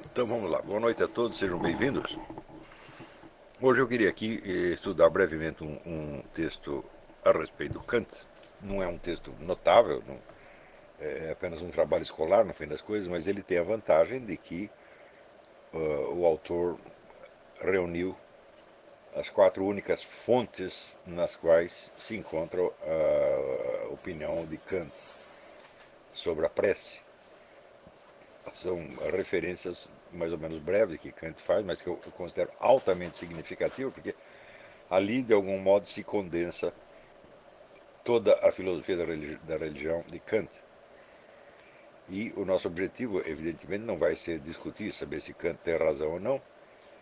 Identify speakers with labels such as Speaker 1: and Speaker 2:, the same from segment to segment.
Speaker 1: Então vamos lá. Boa noite a todos, sejam bem-vindos. Hoje eu queria aqui estudar brevemente um texto a respeito do Kant. Não é um texto notável, não, é apenas um trabalho escolar, no fim das coisas, mas ele tem a vantagem de que o autor reuniu as quatro únicas fontes nas quais se encontra a opinião de Kant sobre a prece. São referências mais ou menos breves que Kant faz, mas que eu considero altamente significativas, porque ali, de algum modo, se condensa toda a filosofia da religião de Kant. E o nosso objetivo, evidentemente, não vai ser discutir, saber se Kant tem razão ou não.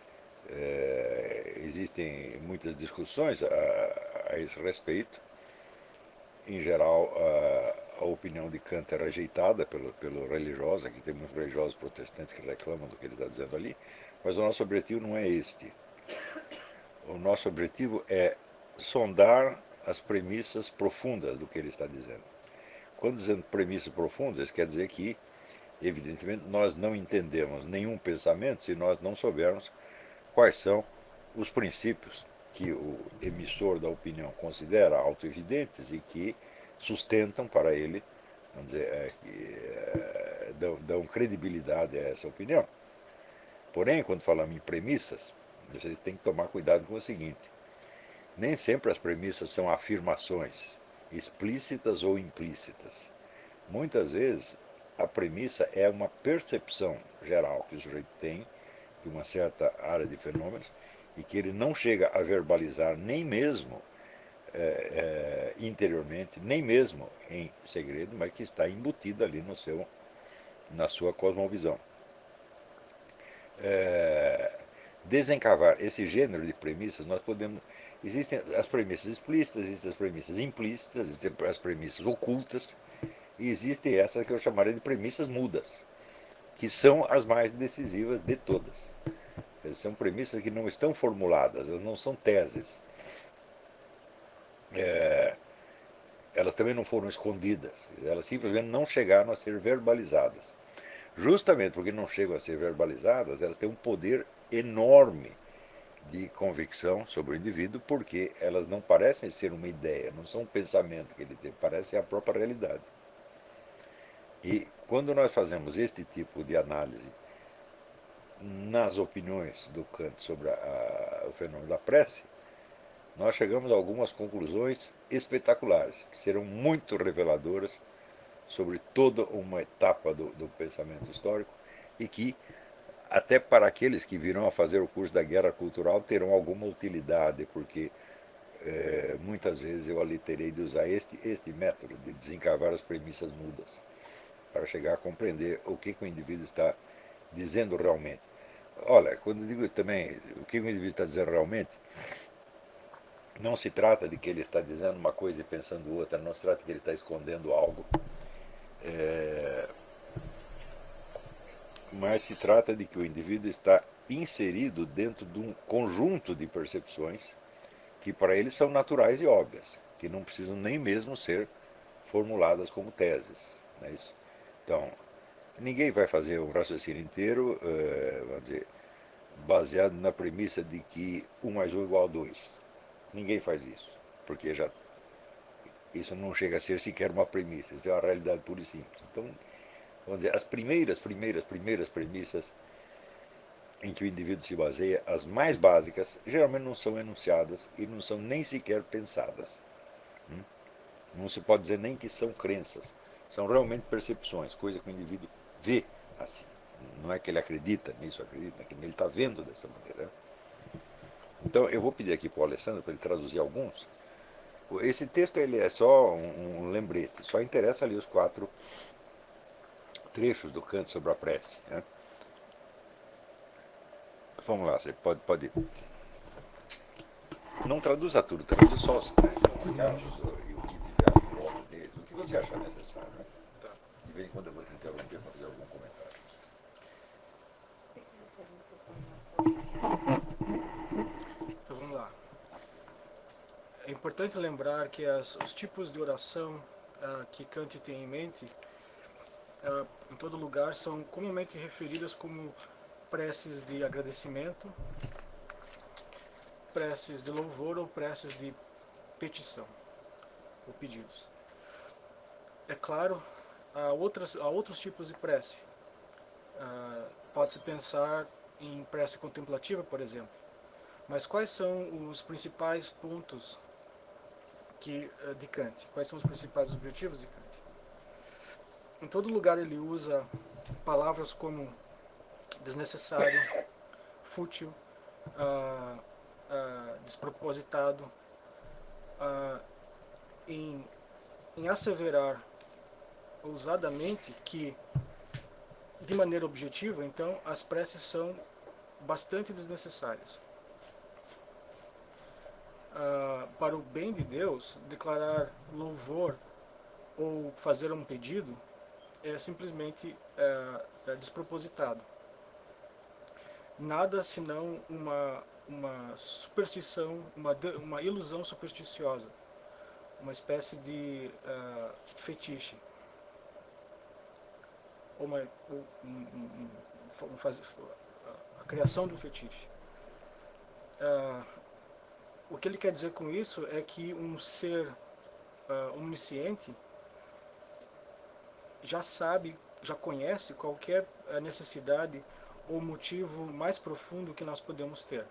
Speaker 1: Existem muitas discussões a esse respeito. Em geral, a opinião de Kant é rejeitada pelo religioso. Aqui tem muitos religiosos protestantes que reclamam do que ele está dizendo ali. Mas o nosso objetivo não é este. O nosso objetivo é sondar as premissas profundas do que ele está dizendo. Quando dizendo premissas profundas, quer dizer que, evidentemente, nós não entendemos nenhum pensamento se nós não soubermos quais são os princípios que o emissor da opinião considera autoevidentes e que sustentam para ele, vamos dizer, dão credibilidade a essa opinião. Porém, quando falamos em premissas, vocês têm que tomar cuidado com o seguinte: nem sempre as premissas são afirmações explícitas ou implícitas. Muitas vezes a premissa é uma percepção geral que o sujeito tem de uma certa área de fenômenos e que ele não chega a verbalizar nem mesmo interiormente, nem mesmo em segredo, mas que está embutido ali na sua cosmovisão. Desencavar esse gênero de premissas, nós podemos. Existem as premissas explícitas, existem as premissas implícitas, existem as premissas ocultas, e existem essas que eu chamaria de premissas mudas, que são as mais decisivas de todas. São premissas que não estão formuladas, elas não são teses. Elas também não foram escondidas, elas simplesmente não chegaram a ser verbalizadas. Justamente porque não chegam a ser verbalizadas, elas têm um poder enorme de convicção sobre o indivíduo, porque elas não parecem ser uma ideia, não são um pensamento que ele tem, parecem a própria realidade. E quando nós fazemos este tipo de análise nas opiniões do Kant sobre o fenômeno da prece, nós chegamos a algumas conclusões espetaculares, que serão muito reveladoras sobre toda uma etapa do pensamento histórico e que, até para aqueles que virão a fazer o curso da guerra cultural, terão alguma utilidade, porque muitas vezes eu ali terei de usar este método de desencavar as premissas mudas para chegar a compreender o que o indivíduo está dizendo realmente. Olha, quando eu digo também o que o indivíduo está dizendo realmente, não se trata de que ele está dizendo uma coisa e pensando outra, não se trata de que ele está escondendo algo, mas se trata de que o indivíduo está inserido dentro de um conjunto de percepções que para ele são naturais e óbvias, que não precisam nem mesmo ser formuladas como teses. Não é isso? Então, ninguém vai fazer um raciocínio inteiro, vamos dizer, baseado na premissa de que 1 mais 1 é igual a 2. Ninguém faz isso, porque já isso não chega a ser sequer uma premissa, isso é uma realidade pura e simples. Então, vamos dizer, as primeiras premissas em que o indivíduo se baseia, as mais básicas, geralmente não são enunciadas e não são nem sequer pensadas. Não se pode dizer nem que são crenças, são realmente percepções, coisa que o indivíduo vê assim. Não é que ele acredita nisso, acredita naquilo, ele está vendo dessa maneira. Então eu vou pedir aqui para o Alessandro para ele traduzir alguns. Esse texto ele é só um lembrete, só interessa ali os quatro trechos do Kant sobre a prece. Né? Vamos lá, você pode. Não traduza tudo, traduza só os casos e o que tiver à volta deles, o que você achar necessário. Né?
Speaker 2: Tá.
Speaker 1: De vez em quando eu vou te interromper para fazer algum comentário.
Speaker 2: Então vamos lá. É importante lembrar que os tipos de oração que Kant tem em mente, em todo lugar, são comumente referidas como preces de agradecimento, preces de louvor ou preces de petição ou pedidos. É claro, há outros tipos de prece. Pode-se pensar em prece contemplativa, por exemplo. Mas quais são os principais pontos de Kant? Quais são os principais objetivos de Kant? Em todo lugar ele usa palavras como desnecessário, fútil, despropositado, em asseverar ousadamente que, de maneira objetiva, então, as preces são bastante desnecessárias. Para o bem de Deus, declarar louvor ou fazer um pedido é simplesmente despropositado. Nada senão uma superstição, uma ilusão supersticiosa, uma espécie de fetiche, ou a criação de um fetiche. O que ele quer dizer com isso é que um ser onisciente já sabe, já conhece qualquer necessidade ou motivo mais profundo que nós podemos ter.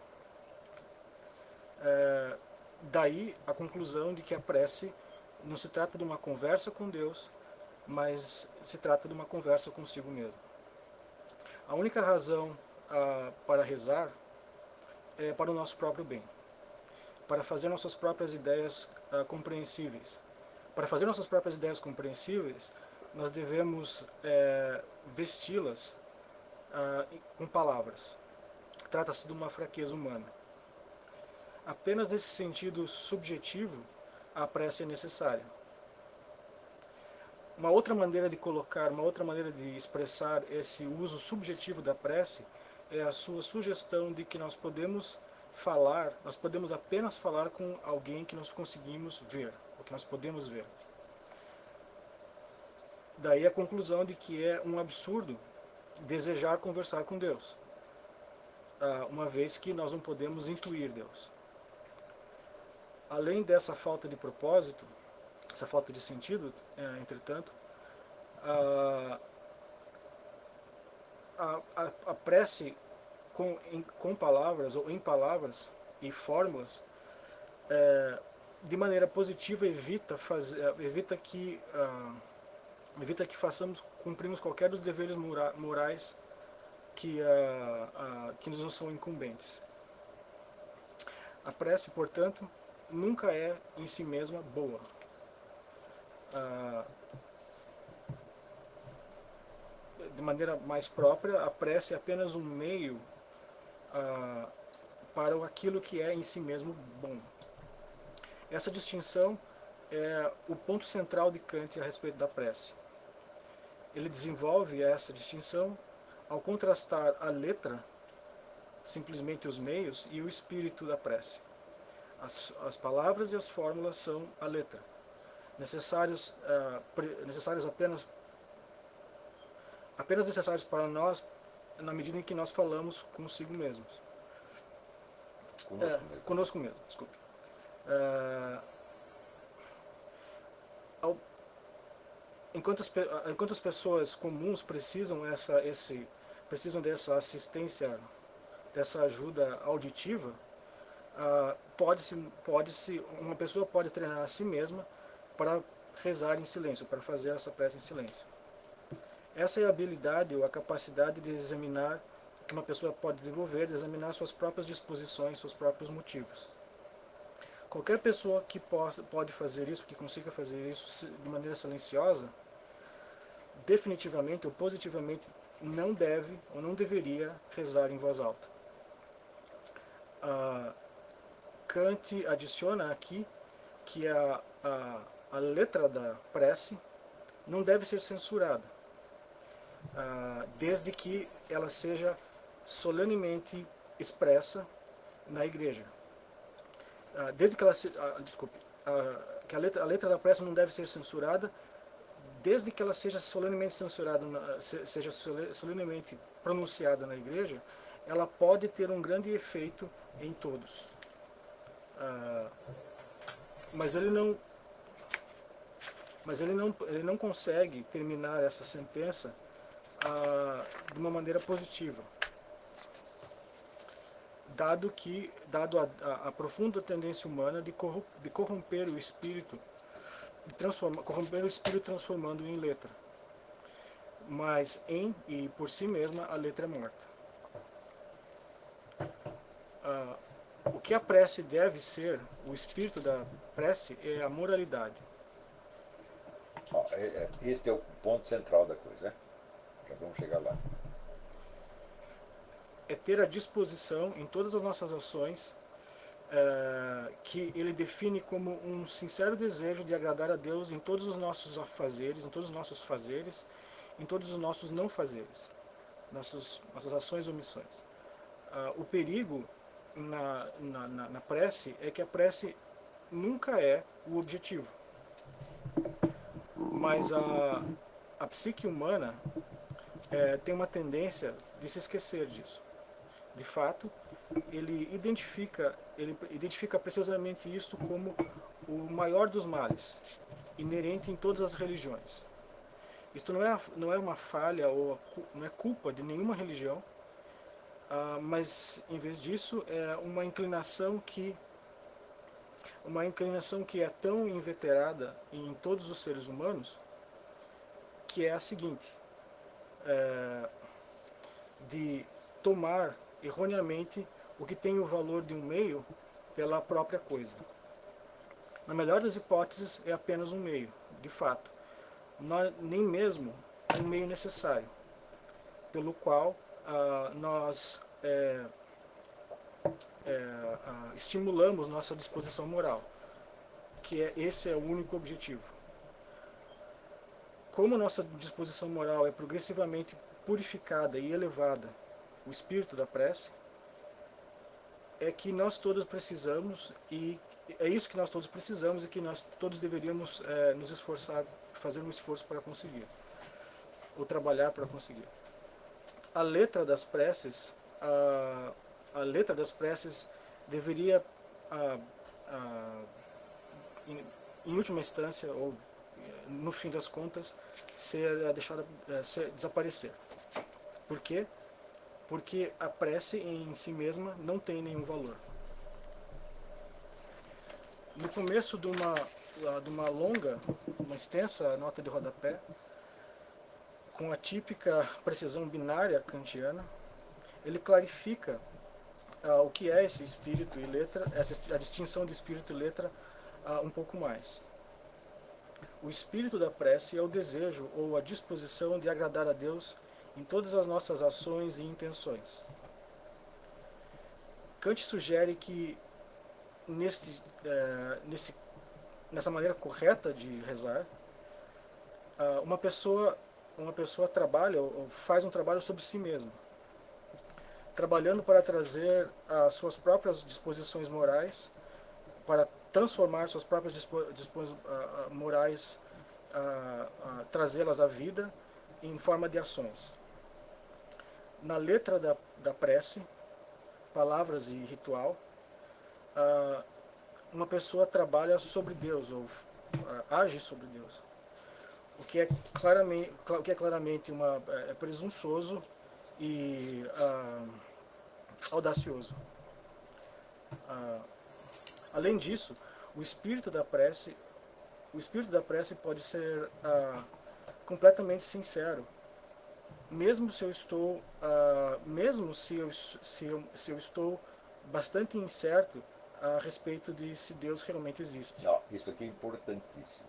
Speaker 2: Daí a conclusão de que a prece não se trata de uma conversa com Deus, mas se trata de uma conversa consigo mesmo. A única razão para rezar é para o nosso próprio bem, para fazer nossas próprias ideias compreensíveis. Para fazer nossas próprias ideias compreensíveis, nós devemos vesti-las com palavras. Trata-se de uma fraqueza humana. Apenas nesse sentido subjetivo, a prece é necessária. Uma outra maneira de colocar, uma outra maneira de expressar esse uso subjetivo da prece é a sua sugestão de que nós podemos apenas falar com alguém que nós conseguimos ver, ou que nós podemos ver. Daí a conclusão de que é um absurdo desejar conversar com Deus, uma vez que nós não podemos intuir Deus. Além dessa falta de propósito, essa falta de sentido, entretanto, a prece com palavras ou em palavras e fórmulas, de maneira positiva evita que cumprimos qualquer dos deveres morais que nos são incumbentes. A prece, portanto, nunca é em si mesma boa. De maneira mais própria, a prece é apenas um meio para aquilo que é em si mesmo bom. Essa distinção é o ponto central de Kant a respeito da prece. Ele desenvolve essa distinção ao contrastar a letra, simplesmente os meios, e o espírito da prece. As palavras e as fórmulas são a letra, necessários apenas necessários para nós na medida em que nós falamos consigo mesmos. Conosco mesmo, desculpe. Enquanto as pessoas comuns precisam dessa assistência, dessa ajuda auditiva, uma pessoa pode treinar a si mesma para rezar em silêncio, para fazer essa prece em silêncio. Essa é a habilidade ou a capacidade de examinar, que uma pessoa pode desenvolver, de examinar suas próprias disposições, seus próprios motivos. Qualquer pessoa que pode fazer isso, que consiga fazer isso de maneira silenciosa, definitivamente ou positivamente não deve ou não deveria rezar em voz alta. Kant adiciona aqui que a letra da prece não deve ser censurada, desde que ela seja solenemente expressa na igreja. Que a letra da prece não deve ser censurada, desde que ela seja solenemente censurada, seja solenemente pronunciada na igreja, ela pode ter um grande efeito em todos. Mas ele não consegue terminar essa sentença de uma maneira positiva, dado a profunda tendência humana de corromper o espírito, corromper o espírito transformando-o em letra. Mas em e por si mesma a letra é morta. O que a prece deve ser, o espírito da prece, é a moralidade.
Speaker 1: Este é o ponto central da coisa, né? Já vamos chegar lá.
Speaker 2: É ter a disposição em todas as nossas ações, que ele define como um sincero desejo de agradar a Deus em todos os nossos afazeres, em todos os nossos fazeres, em todos os nossos não fazeres, nossas ações e omissões. O perigo na prece é que a prece nunca é o objetivo. Mas a psique humana tem uma tendência de se esquecer disso. De fato, ele identifica precisamente isto como o maior dos males, inerente em todas as religiões. Isto não é uma falha ou não é culpa de nenhuma religião, mas em vez disso é uma inclinação que é tão inveterada em todos os seres humanos, que é a seguinte: de tomar erroneamente o que tem o valor de um meio pela própria coisa. Na melhor das hipóteses, é apenas um meio, de fato. Nem mesmo um meio necessário, pelo qual nós estimulamos nossa disposição moral, que esse é o único objetivo. Como nossa disposição moral é progressivamente purificada e elevada, o espírito da prece, é que nós todos precisamos, e é isso que nós todos precisamos e que nós todos deveríamos nos esforçar, fazer um esforço para conseguir, ou trabalhar para conseguir. A letra das preces, deveria, em última instância, ou no fim das contas, desaparecer. Por quê? Porque a prece em si mesma não tem nenhum valor. No começo de uma longa, uma extensa nota de rodapé, com a típica precisão binária kantiana, ele clarifica o que é esse espírito e letra, a distinção de espírito e letra um pouco mais. O espírito da prece é o desejo ou a disposição de agradar a Deus em todas as nossas ações e intenções. Kant sugere que nessa maneira correta de rezar, uma pessoa trabalha ou faz um trabalho sobre si mesma, trabalhando para trazer as suas próprias disposições morais, para transformar suas próprias disposições morais, trazê-las à vida em forma de ações. Na letra da prece, palavras e ritual, uma pessoa trabalha sobre Deus, ou age sobre Deus, o que é claramente presunçoso e audacioso. Além disso, o espírito da prece pode ser completamente sincero, mesmo se eu estou bastante incerto a respeito de se Deus realmente existe.
Speaker 1: Não, isso aqui é importantíssimo.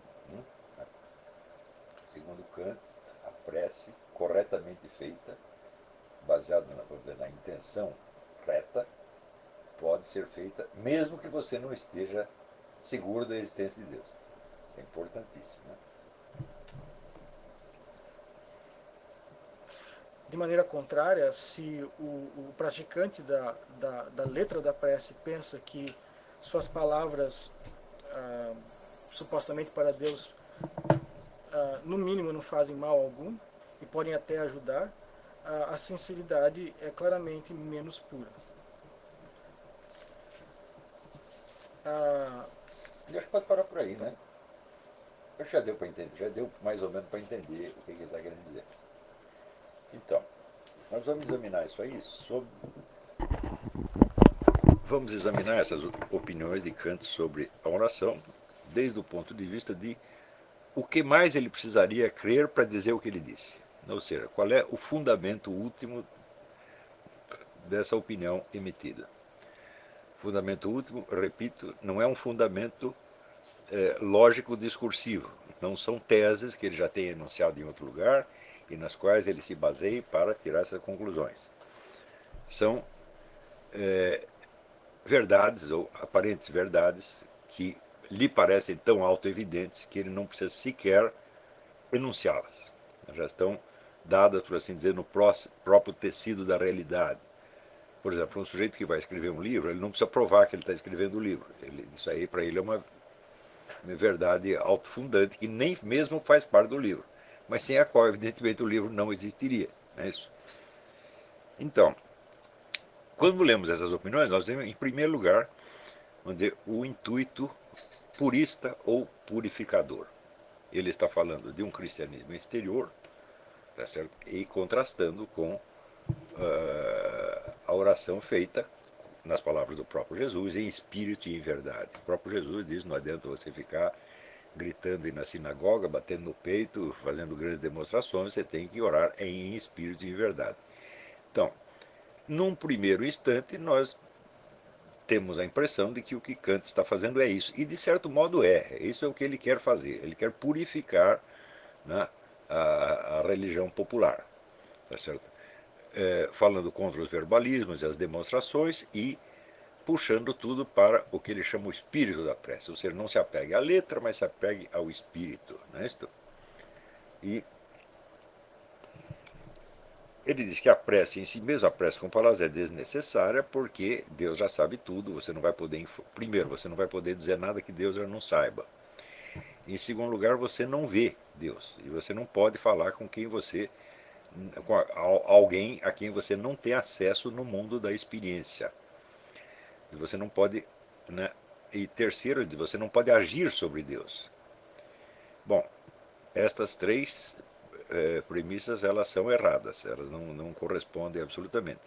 Speaker 1: Segundo Kant, a prece corretamente feita, baseada na intenção reta, pode ser feita mesmo que você não esteja seguro da existência de Deus. Isso é importantíssimo, né?
Speaker 2: De maneira contrária, se o praticante da letra da prece pensa que suas palavras, supostamente para Deus, no mínimo não fazem mal algum e podem até ajudar, a sinceridade é claramente menos pura.
Speaker 1: Eu acho que pode parar por aí, né? Eu acho que já deu para entender, já deu mais ou menos para entender o que ele está querendo dizer. Então, nós vamos examinar isso aí vamos examinar essas opiniões de Kant sobre a oração desde o ponto de vista de o que mais ele precisaria crer para dizer o que ele disse. Ou seja, qual é o fundamento último dessa opinião emitida. Fundamento último, repito, não é um fundamento lógico discursivo. Não são teses que ele já tem enunciado em outro lugar e nas quais ele se baseia para tirar essas conclusões. São verdades ou aparentes verdades que lhe parecem tão autoevidentes que ele não precisa sequer enunciá-las. Já estão dadas, por assim dizer, no próprio tecido da realidade. Por exemplo, um sujeito que vai escrever um livro, ele não precisa provar que ele está escrevendo o livro. Isso aí, para ele, é uma verdade autofundante que nem mesmo faz parte do livro, mas sem a qual, evidentemente, o livro não existiria. Não é isso? Então, quando lemos essas opiniões, nós temos, em primeiro lugar, vamos dizer, o intuito purista ou purificador. Ele está falando de um cristianismo exterior, tá certo? E contrastando com a oração feita, nas palavras do próprio Jesus, em espírito e em verdade. O próprio Jesus diz: não adianta você ficar gritando aí na sinagoga, batendo no peito, fazendo grandes demonstrações, você tem que orar em espírito e em verdade. Então, num primeiro instante, nós temos a impressão de que o que Kant está fazendo é isso. E de certo modo é. Isso é o que ele quer fazer. Ele quer purificar, né, a religião popular. Tá certo? Falando contra os verbalismos e as demonstrações e puxando tudo para o que ele chama o espírito da prece. Ou seja, não se apegue à letra, mas se apegue ao espírito. Não é isso? E ele diz que a prece em si mesma, a prece com palavras, é desnecessária porque Deus já sabe tudo. Você não vai poder, primeiro, você não vai poder dizer nada que Deus já não saiba. Em segundo lugar, você não vê Deus e você não pode falar com quem você, com alguém a quem você não tem acesso no mundo da experiência. Você não pode, né? E terceiro, você não pode agir sobre Deus. Bom, estas três premissas, elas são erradas, elas não correspondem absolutamente.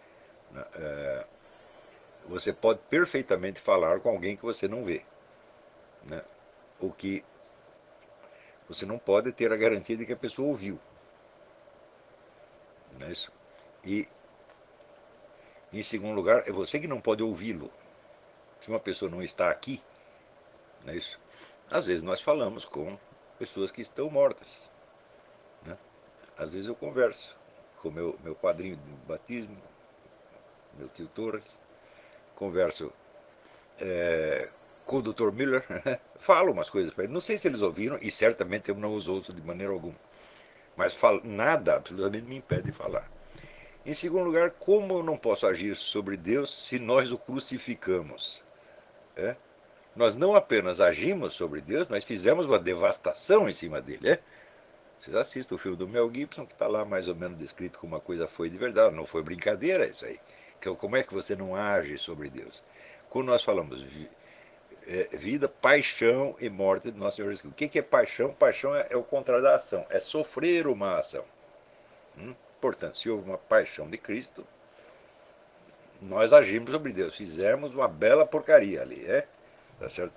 Speaker 1: Você pode perfeitamente falar com alguém que você não vê, né? O que você não pode ter a garantia de que a pessoa ouviu, não é isso? E em segundo lugar, é você que não pode ouvi-lo. Se uma pessoa não está aqui, não é isso? Às vezes nós falamos com pessoas que estão mortas, né? Às vezes eu converso com meu padrinho de batismo, meu tio Torres, converso com o Dr. Miller, falo umas coisas para ele. Não sei se eles ouviram, e certamente eu não os ouço de maneira alguma. Mas nada absolutamente me impede de falar. Em segundo lugar, como eu não posso agir sobre Deus se nós o crucificamos? É? Nós não apenas agimos sobre Deus, mas fizemos uma devastação em cima dele. É? Vocês assistem o filme do Mel Gibson, que está lá mais ou menos descrito como uma coisa foi de verdade. Não foi brincadeira isso aí. Então, como é que você não age sobre Deus? Quando nós falamos vida, paixão e morte do nosso Senhor Jesus Cristo. O que é paixão? Paixão é o contrário da ação, é sofrer uma ação. Portanto, se houve uma paixão de Cristo, nós agimos sobre Deus, fizemos uma bela porcaria ali, tá certo?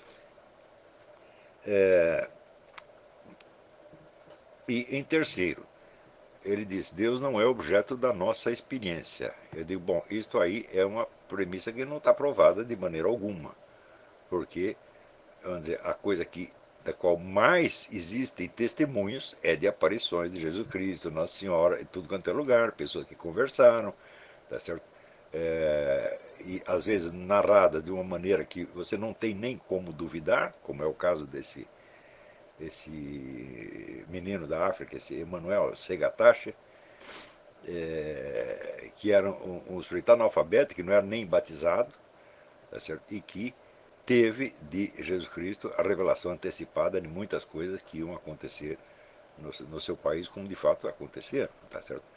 Speaker 1: E em terceiro, ele diz: Deus não é objeto da nossa experiência. Eu digo: bom, isto aí é uma premissa que não está provada de maneira alguma, porque, vamos dizer, a coisa da qual mais existem testemunhos é de aparições de Jesus Cristo, Nossa Senhora, em tudo quanto é lugar, pessoas que conversaram, tá certo? E às vezes narrada de uma maneira que você não tem nem como duvidar, como é o caso desse menino da África, esse Emmanuel Segatashi, que era um sujeito analfabeto, que não era nem batizado, tá certo? E que teve de Jesus Cristo a revelação antecipada de muitas coisas que iam acontecer no seu país, como de fato aconteceram, tá certo?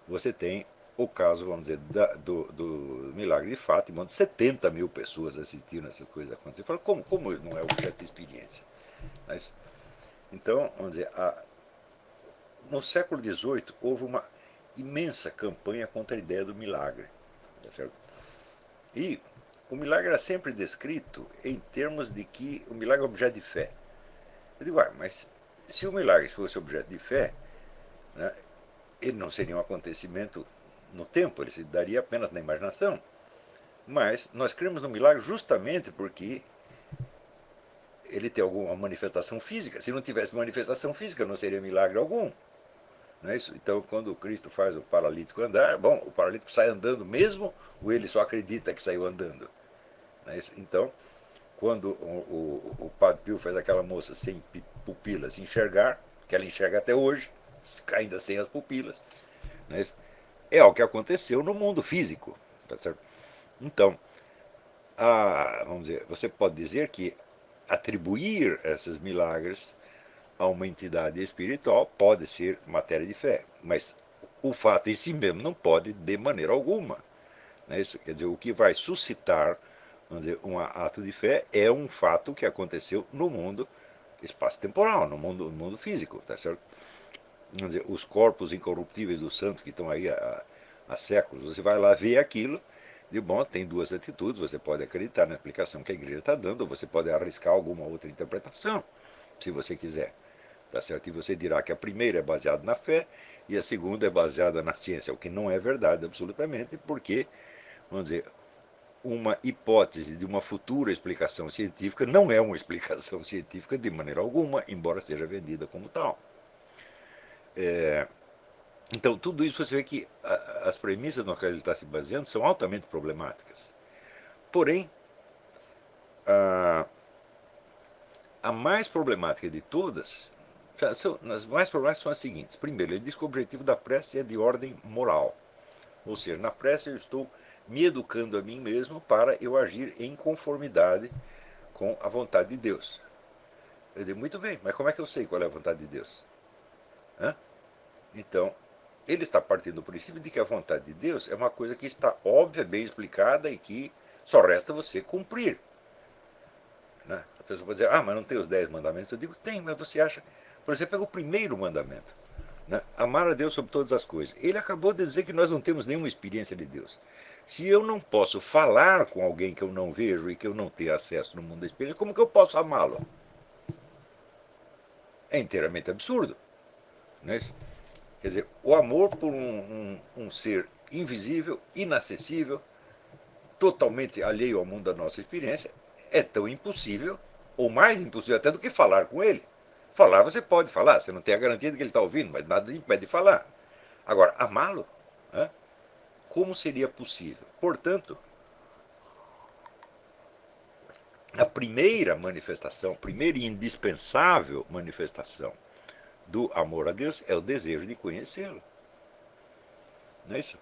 Speaker 1: você tem o caso, vamos dizer, do milagre de Fátima, onde 70 mil pessoas assistiram essa coisa acontecer. Fala, como não é objeto de experiência? Mas, então, vamos dizer, no século XVIII houve uma imensa campanha contra a ideia do milagre. Tá certo? E o milagre era sempre descrito em termos de que o milagre é objeto de fé. Eu digo, mas se o milagre fosse objeto de fé, né, ele não seria um acontecimento no tempo, ele se daria apenas na imaginação. Mas nós cremos no milagre justamente porque ele tem alguma manifestação física. Se não tivesse manifestação física, não seria milagre algum. Não é isso? Então, quando Cristo faz o paralítico andar, bom, o paralítico sai andando mesmo ou ele só acredita que saiu andando? Não é isso? Então, quando o Padre Pio faz aquela moça sem pupilas enxergar, que ela enxerga até hoje, ainda sem as pupilas, não é isso? É o que aconteceu no mundo físico. Tá certo? Então, vamos dizer, você pode dizer que atribuir esses milagres a uma entidade espiritual pode ser matéria de fé, mas o fato em si mesmo não pode de maneira alguma. Né? Isso quer dizer, o que vai suscitar, vamos dizer, um ato de fé é um fato que aconteceu no mundo espaço-temporal, no mundo físico, tá certo? Quer dizer, os corpos incorruptíveis dos santos que estão aí há séculos, você vai lá ver aquilo, de bom, tem duas atitudes, você pode acreditar na explicação que a igreja está dando, ou você pode arriscar alguma outra interpretação, se você quiser. Tá certo? E você dirá que a primeira é baseada na fé e a segunda é baseada na ciência, o que não é verdade absolutamente, porque, vamos dizer, uma hipótese de uma futura explicação científica não é uma explicação científica de maneira alguma, embora seja vendida como tal. Então, tudo isso você vê que as premissas nas quais ele está se baseando são altamente problemáticas. Porém, a mais problemática de todas, as mais problemáticas são as seguintes. Primeiro, ele diz que o objetivo da prece é de ordem moral. Ou seja, na prece eu estou me educando a mim mesmo para eu agir em conformidade com a vontade de Deus. Eu digo, muito bem, mas como é que eu sei qual é a vontade de Deus? Hã? Então, ele está partindo do princípio de que a vontade de Deus é uma coisa que está óbvia, bem explicada e que só resta você cumprir. Né? A pessoa pode dizer, mas não tem os 10 mandamentos. Eu digo, tem, mas você acha... Por exemplo, pega o primeiro mandamento. Né? Amar a Deus sobre todas as coisas. Ele acabou de dizer que nós não temos nenhuma experiência de Deus. Se eu não posso falar com alguém que eu não vejo e que eu não tenho acesso no mundo da experiência, como que eu posso amá-lo? É inteiramente absurdo. Não é isso? Quer dizer, o amor por um ser invisível, inacessível, totalmente alheio ao mundo da nossa experiência, é tão impossível, ou mais impossível até do que falar com ele. Falar você pode falar, você não tem a garantia de que ele está ouvindo, mas nada impede de falar. Agora, amá-lo, né? Como seria possível? Portanto, a primeira manifestação, a primeira e indispensável manifestação do amor a Deus é o desejo de conhecê-lo. Não é isso?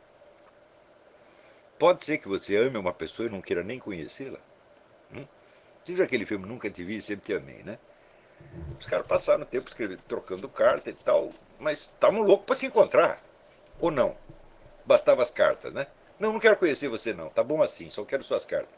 Speaker 1: Pode ser que você ame uma pessoa e não queira nem conhecê-la. Você viu aquele filme Nunca Te Vi e Sempre Te Amei, né? Os caras passaram o tempo escrevendo, trocando carta e tal, mas estavam loucos para se encontrar. Ou não? Bastava as cartas, né? Não, não quero conhecer você não, tá bom assim, só quero suas cartas.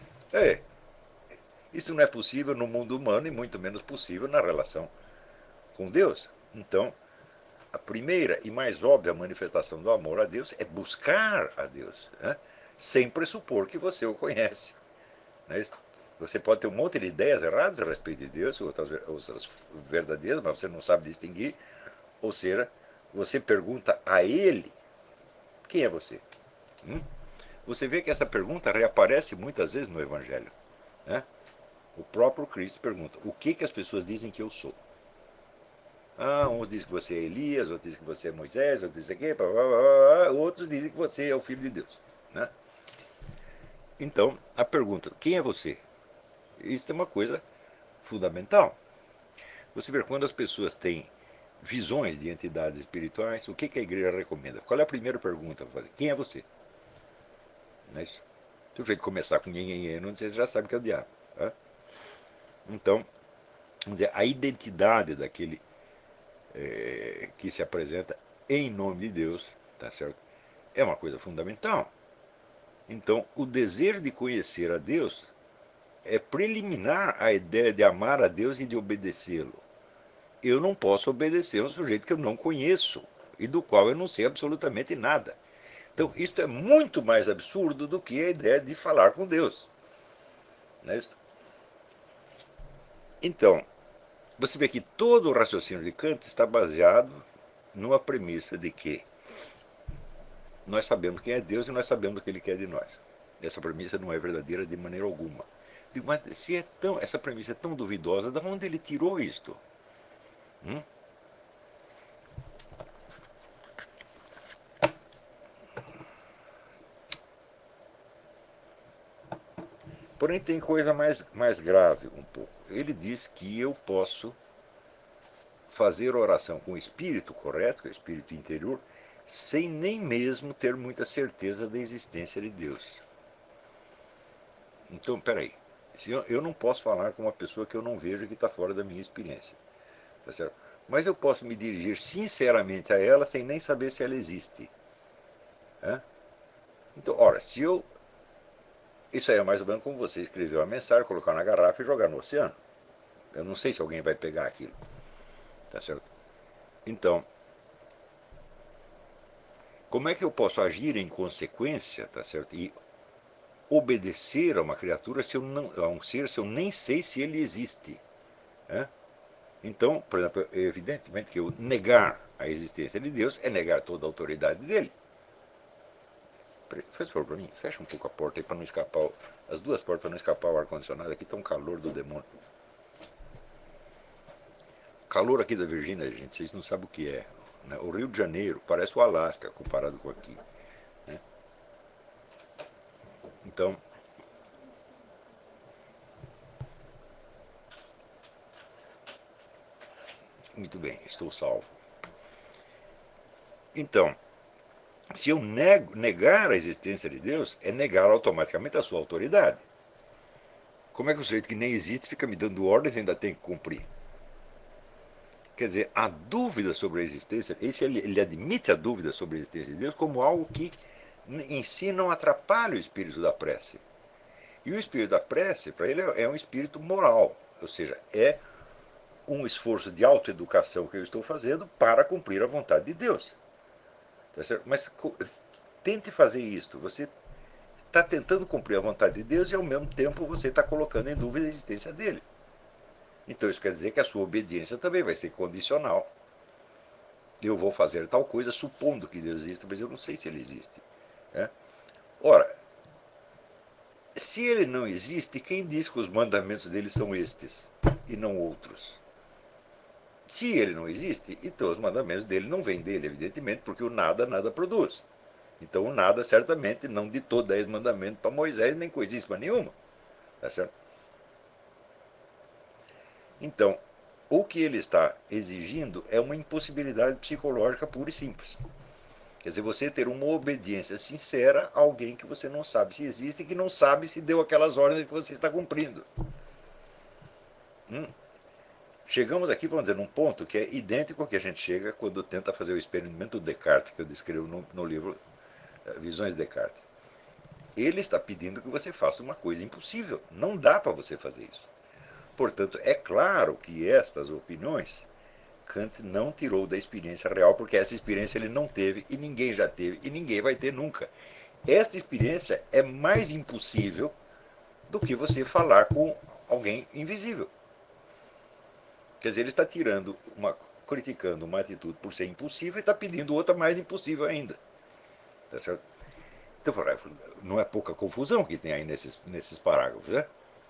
Speaker 1: Isso não é possível no mundo humano e muito menos possível na relação com Deus. Então, a primeira e mais óbvia manifestação do amor a Deus é buscar a Deus, né? Sem pressupor que você o conhece. Não é isso? Você pode ter um monte de ideias erradas a respeito de Deus, outras verdadeiras, mas você não sabe distinguir. Ou seja, você pergunta a Ele, quem é você? Você vê que essa pergunta reaparece muitas vezes no Evangelho. Né? O próprio Cristo pergunta, o que as pessoas dizem que eu sou? Uns dizem que você é Elias, outros dizem que você é Moisés, outros dizem que outros dizem que você é o Filho de Deus. Né? Então, a pergunta, quem é você? Isso é uma coisa fundamental. Você vê, quando as pessoas têm visões de entidades espirituais, o que a igreja recomenda? Qual é a primeira pergunta para fazer? Quem é você? Não é isso? Se o jeito de começar com ninguém, não sei se você já sabe que é o diabo. Tá? Então, vamos dizer, a identidade daquele que se apresenta em nome de Deus tá certo? É uma coisa fundamental. Então, o desejo de conhecer a Deus é preliminar à ideia de amar a Deus e de obedecê-lo. Eu não posso obedecer a um sujeito que eu não conheço e do qual eu não sei absolutamente nada. Então, isto é muito mais absurdo do que a ideia de falar com Deus. Não é isso? Então, você vê que todo o raciocínio de Kant está baseado numa premissa de que nós sabemos quem é Deus e nós sabemos o que Ele quer de nós. Essa premissa não é verdadeira de maneira alguma. Digo, mas se é tão, essa premissa é tão duvidosa, de onde ele tirou isto? Hum? Porém, tem coisa mais grave um pouco. Ele diz que eu posso fazer oração com o espírito correto, com o espírito interior, sem nem mesmo ter muita certeza da existência de Deus. Então, peraí. Eu não posso falar com uma pessoa que eu não vejo que está fora da minha experiência. Tá certo? Mas eu posso me dirigir sinceramente a ela sem nem saber se ela existe. Né? Então, ora, se eu. Isso aí é mais ou menos como você escrever uma mensagem, colocar na garrafa e jogar no oceano. Eu não sei se alguém vai pegar aquilo. Tá certo? Então, como é que eu posso agir em consequência, tá certo? E obedecer a uma criatura, se eu não, a um ser, se eu nem sei se ele existe? Né? Então, por exemplo, evidentemente que eu negar a existência de Deus é negar toda a autoridade dele. Faz favor para mim, fecha um pouco a porta aí para não escapar, as duas portas para não escapar o ar-condicionado. Aqui está um calor do demônio. O calor aqui da Virgínia, gente, vocês não sabem o que é. Né? O Rio de Janeiro parece o Alasca comparado com aqui. Né? Então, muito bem, estou salvo. Então, se eu negar a existência de Deus, é negar automaticamente a sua autoridade. Como é que o sujeito que nem existe fica me dando ordens e ainda tem que cumprir? Quer dizer, a dúvida sobre a existência, ele admite a dúvida sobre a existência de Deus como algo que em si não atrapalha o espírito da prece. E o espírito da prece, para ele, é um espírito moral, ou seja, é um esforço de autoeducação que eu estou fazendo para cumprir a vontade de Deus. Tá certo? Mas tente fazer isto. Você está tentando cumprir a vontade de Deus e ao mesmo tempo você está colocando em dúvida a existência dele. Então isso quer dizer que a sua obediência também vai ser condicional. Eu vou fazer tal coisa supondo que Deus existe, mas eu não sei se ele existe. Né? Ora, se ele não existe, quem diz que os mandamentos dele são estes e não outros? Se ele não existe, então os mandamentos dele não vêm dele, evidentemente, porque o nada, nada produz. Então o nada certamente não ditou 10 mandamentos para Moisés, nem coisíssima nenhuma. Tá certo? Então, o que ele está exigindo é uma impossibilidade psicológica pura e simples. Quer dizer, você ter uma obediência sincera a alguém que você não sabe se existe e que não sabe se deu aquelas ordens que você está cumprindo. Chegamos aqui, vamos dizer, num ponto que é idêntico ao que a gente chega quando tenta fazer o experimento do Descartes, que eu descrevo no livro Visões de Descartes. Ele está pedindo que você faça uma coisa impossível. Não dá para você fazer isso. Portanto, é claro que estas opiniões Kant não tirou da experiência real, porque essa experiência ele não teve, e ninguém já teve, e ninguém vai ter nunca. Esta experiência é mais impossível do que você falar com alguém invisível. Quer dizer, ele está criticando uma atitude por ser impossível e está pedindo outra mais impossível ainda. Tá certo? Então, não é pouca confusão que tem aí nesses parágrafos, né?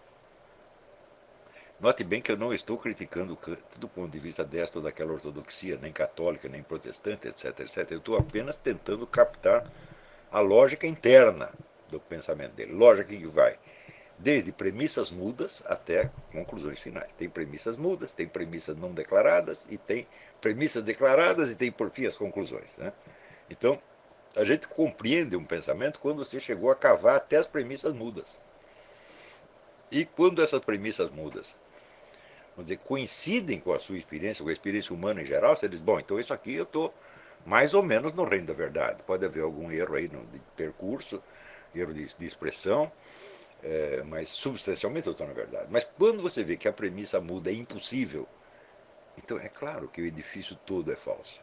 Speaker 1: Note bem que eu não estou criticando Kant do ponto de vista desta ou daquela ortodoxia, nem católica, nem protestante, etc, etc. Eu estou apenas tentando captar a lógica interna do pensamento dele. Lógica que vai desde premissas mudas até conclusões finais. Tem premissas mudas, tem premissas não declaradas, e tem premissas declaradas, e tem, por fim, as conclusões. Né? Então, a gente compreende um pensamento quando você chegou a cavar até as premissas mudas. E quando essas premissas mudas, vamos dizer, coincidem com a sua experiência, com a experiência humana em geral, você diz, bom, então isso aqui eu estou Mais ou menos no reino da verdade. Pode haver algum erro aí de percurso, erro de expressão, mas substancialmente eu estou na verdade. Mas quando você vê que a premissa muda, é impossível, então é claro que o edifício todo é falso.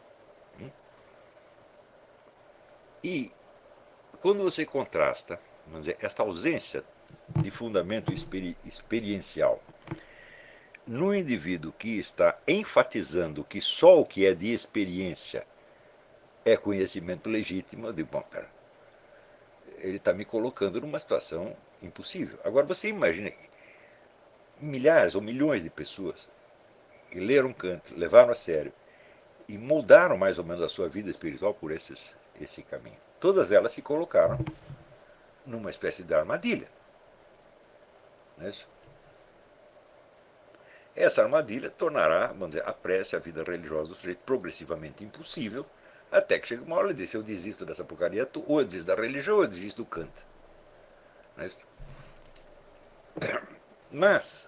Speaker 1: E quando você contrasta, vamos dizer, esta ausência de fundamento experiencial no indivíduo que está enfatizando que só o que é de experiência é conhecimento legítimo, eu digo, bom, pera, ele está me colocando numa situação impossível. Agora você imagina milhares ou milhões de pessoas que leram Kant, levaram a sério e moldaram mais ou menos a sua vida espiritual por esse caminho. Todas elas se colocaram numa espécie de armadilha. Não é isso? Essa armadilha tornará, vamos dizer, a prece, a vida religiosa do sujeito progressivamente impossível, até que chega uma hora e diz, eu desisto dessa porcaria, ou eu desisto da religião, ou eu desisto do Kant. Não é isso? Mas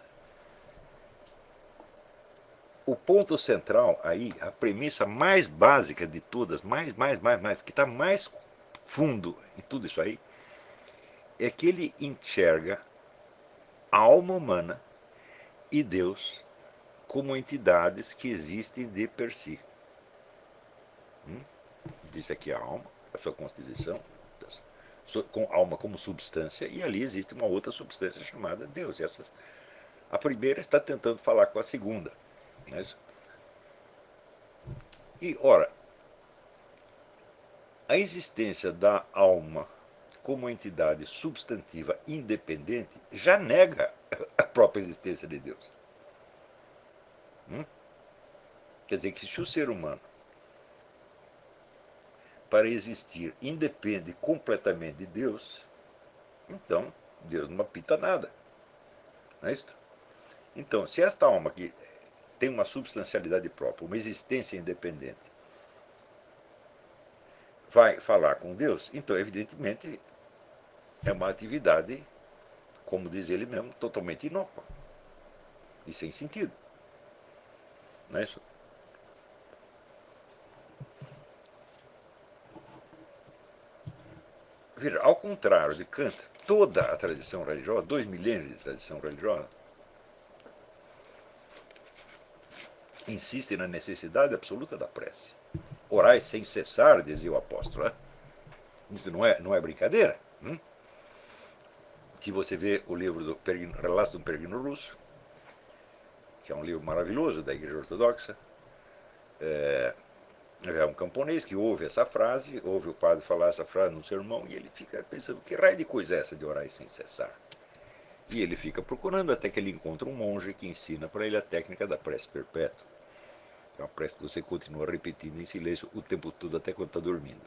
Speaker 1: o ponto central aí, a premissa mais básica de todas, que está mais fundo em tudo isso aí, é que ele enxerga a alma humana e Deus como entidades que existem de per si. Disse aqui a alma, a sua constituição, com alma como substância, e ali existe uma outra substância chamada Deus. A primeira está tentando falar com a segunda. Não é isso? E, ora, a existência da alma como entidade substantiva independente já nega a própria existência de Deus. Quer dizer que se o ser humano, para existir, independe completamente de Deus, então Deus não apita nada. Não é isso? Então, se esta alma que tem uma substancialidade própria, uma existência independente, vai falar com Deus, então, evidentemente, é uma atividade, como diz ele mesmo, totalmente inócua e sem sentido. Não é isso? Veja, ao contrário de Kant, toda a tradição religiosa, 2 milênios de tradição religiosa, insiste na necessidade absoluta da prece. Orai sem cessar, dizia o apóstolo. Né? Isso não é brincadeira. Se você vê o livro do Relatos de um Peregrino Russo, que é um livro maravilhoso da Igreja Ortodoxa, é um camponês que ouve essa frase, ouve o padre falar essa frase no sermão, e ele fica pensando, que raio de coisa é essa de orar sem cessar? E ele fica procurando até que ele encontra um monge que ensina para ele a técnica da prece perpétua. É uma prece que você continua repetindo em silêncio o tempo todo até quando está dormindo.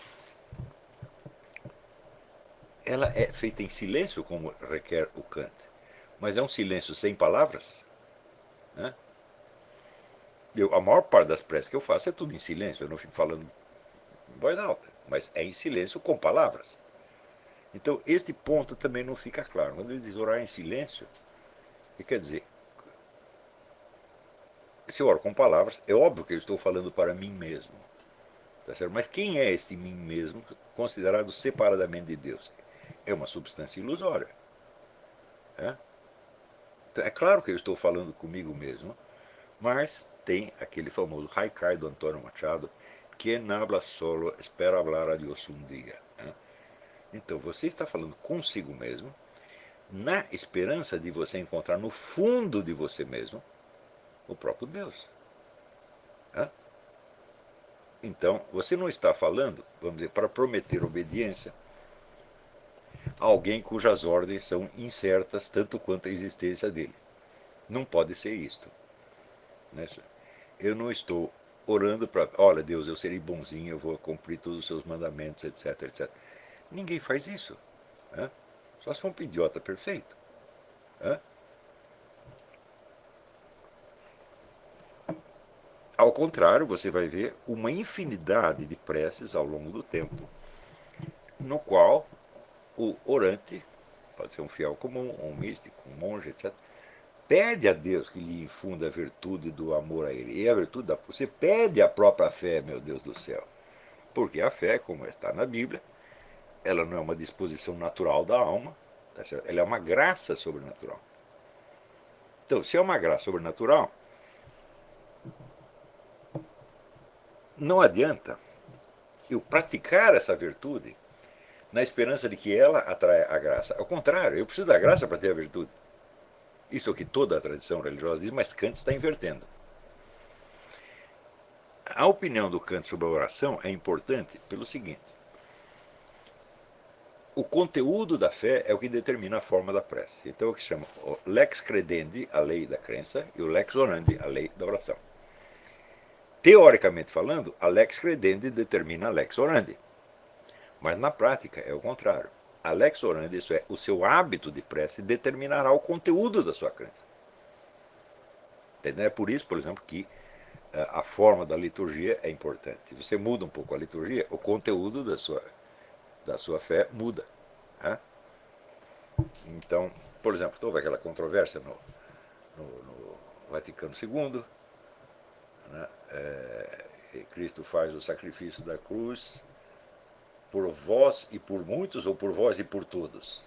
Speaker 1: Ela é feita em silêncio, como requer o Kant, mas é um silêncio sem palavras. Né? A maior parte das preces que eu faço é tudo em silêncio, eu não fico falando em voz alta, mas é em silêncio com palavras. Então, este ponto também não fica claro. Quando ele diz orar em silêncio, que quer dizer, se eu oro com palavras, é óbvio que eu estou falando para mim mesmo. Tá certo? Mas quem é este mim mesmo, considerado separadamente de Deus? É uma substância ilusória. Então, é claro que eu estou falando comigo mesmo, mas tem aquele famoso haikai do Antônio Machado, quien habla solo espera hablar a Dios un día. Então, você está falando consigo mesmo, na esperança de você encontrar no fundo de você mesmo o próprio Deus. Então, você não está falando, vamos dizer, para prometer obediência a alguém cujas ordens são incertas tanto quanto a existência dele. Não pode ser isto. Eu não estou orando para, olha Deus, eu serei bonzinho, eu vou cumprir todos os seus mandamentos, etc, etc. Ninguém faz isso. Só se for um idiota perfeito. Ao contrário, você vai ver uma infinidade de preces ao longo do tempo, no qual o orante, pode ser um fiel comum, um místico, um monge, etc., pede a Deus que lhe infunda a virtude do amor a Ele. E a virtude você pede a própria fé, meu Deus do céu. Porque a fé, como está na Bíblia, ela não é uma disposição natural da alma, tá certo? Ela é uma graça sobrenatural. Então, se é uma graça sobrenatural, não adianta eu praticar essa virtude na esperança de que ela atraia a graça. Ao contrário, eu preciso da graça para ter a virtude. Isso é o que toda a tradição religiosa diz, mas Kant está invertendo. A opinião do Kant sobre a oração é importante pelo seguinte: o conteúdo da fé é o que determina a forma da prece. Então é o que se chama o lex credendi, a lei da crença, e o lex orandi, a lei da oração. Teoricamente falando, a lex credendi determina a lex orandi. Mas na prática é o contrário. A lex orandi, isso é, o seu hábito de prece determinará o conteúdo da sua crença. É por isso, por exemplo, que a forma da liturgia é importante. Se você muda um pouco a liturgia, o conteúdo da sua fé muda. Né? Então, por exemplo, houve aquela controvérsia no Vaticano II, né? Cristo faz o sacrifício da cruz por vós e por muitos, ou por vós e por todos?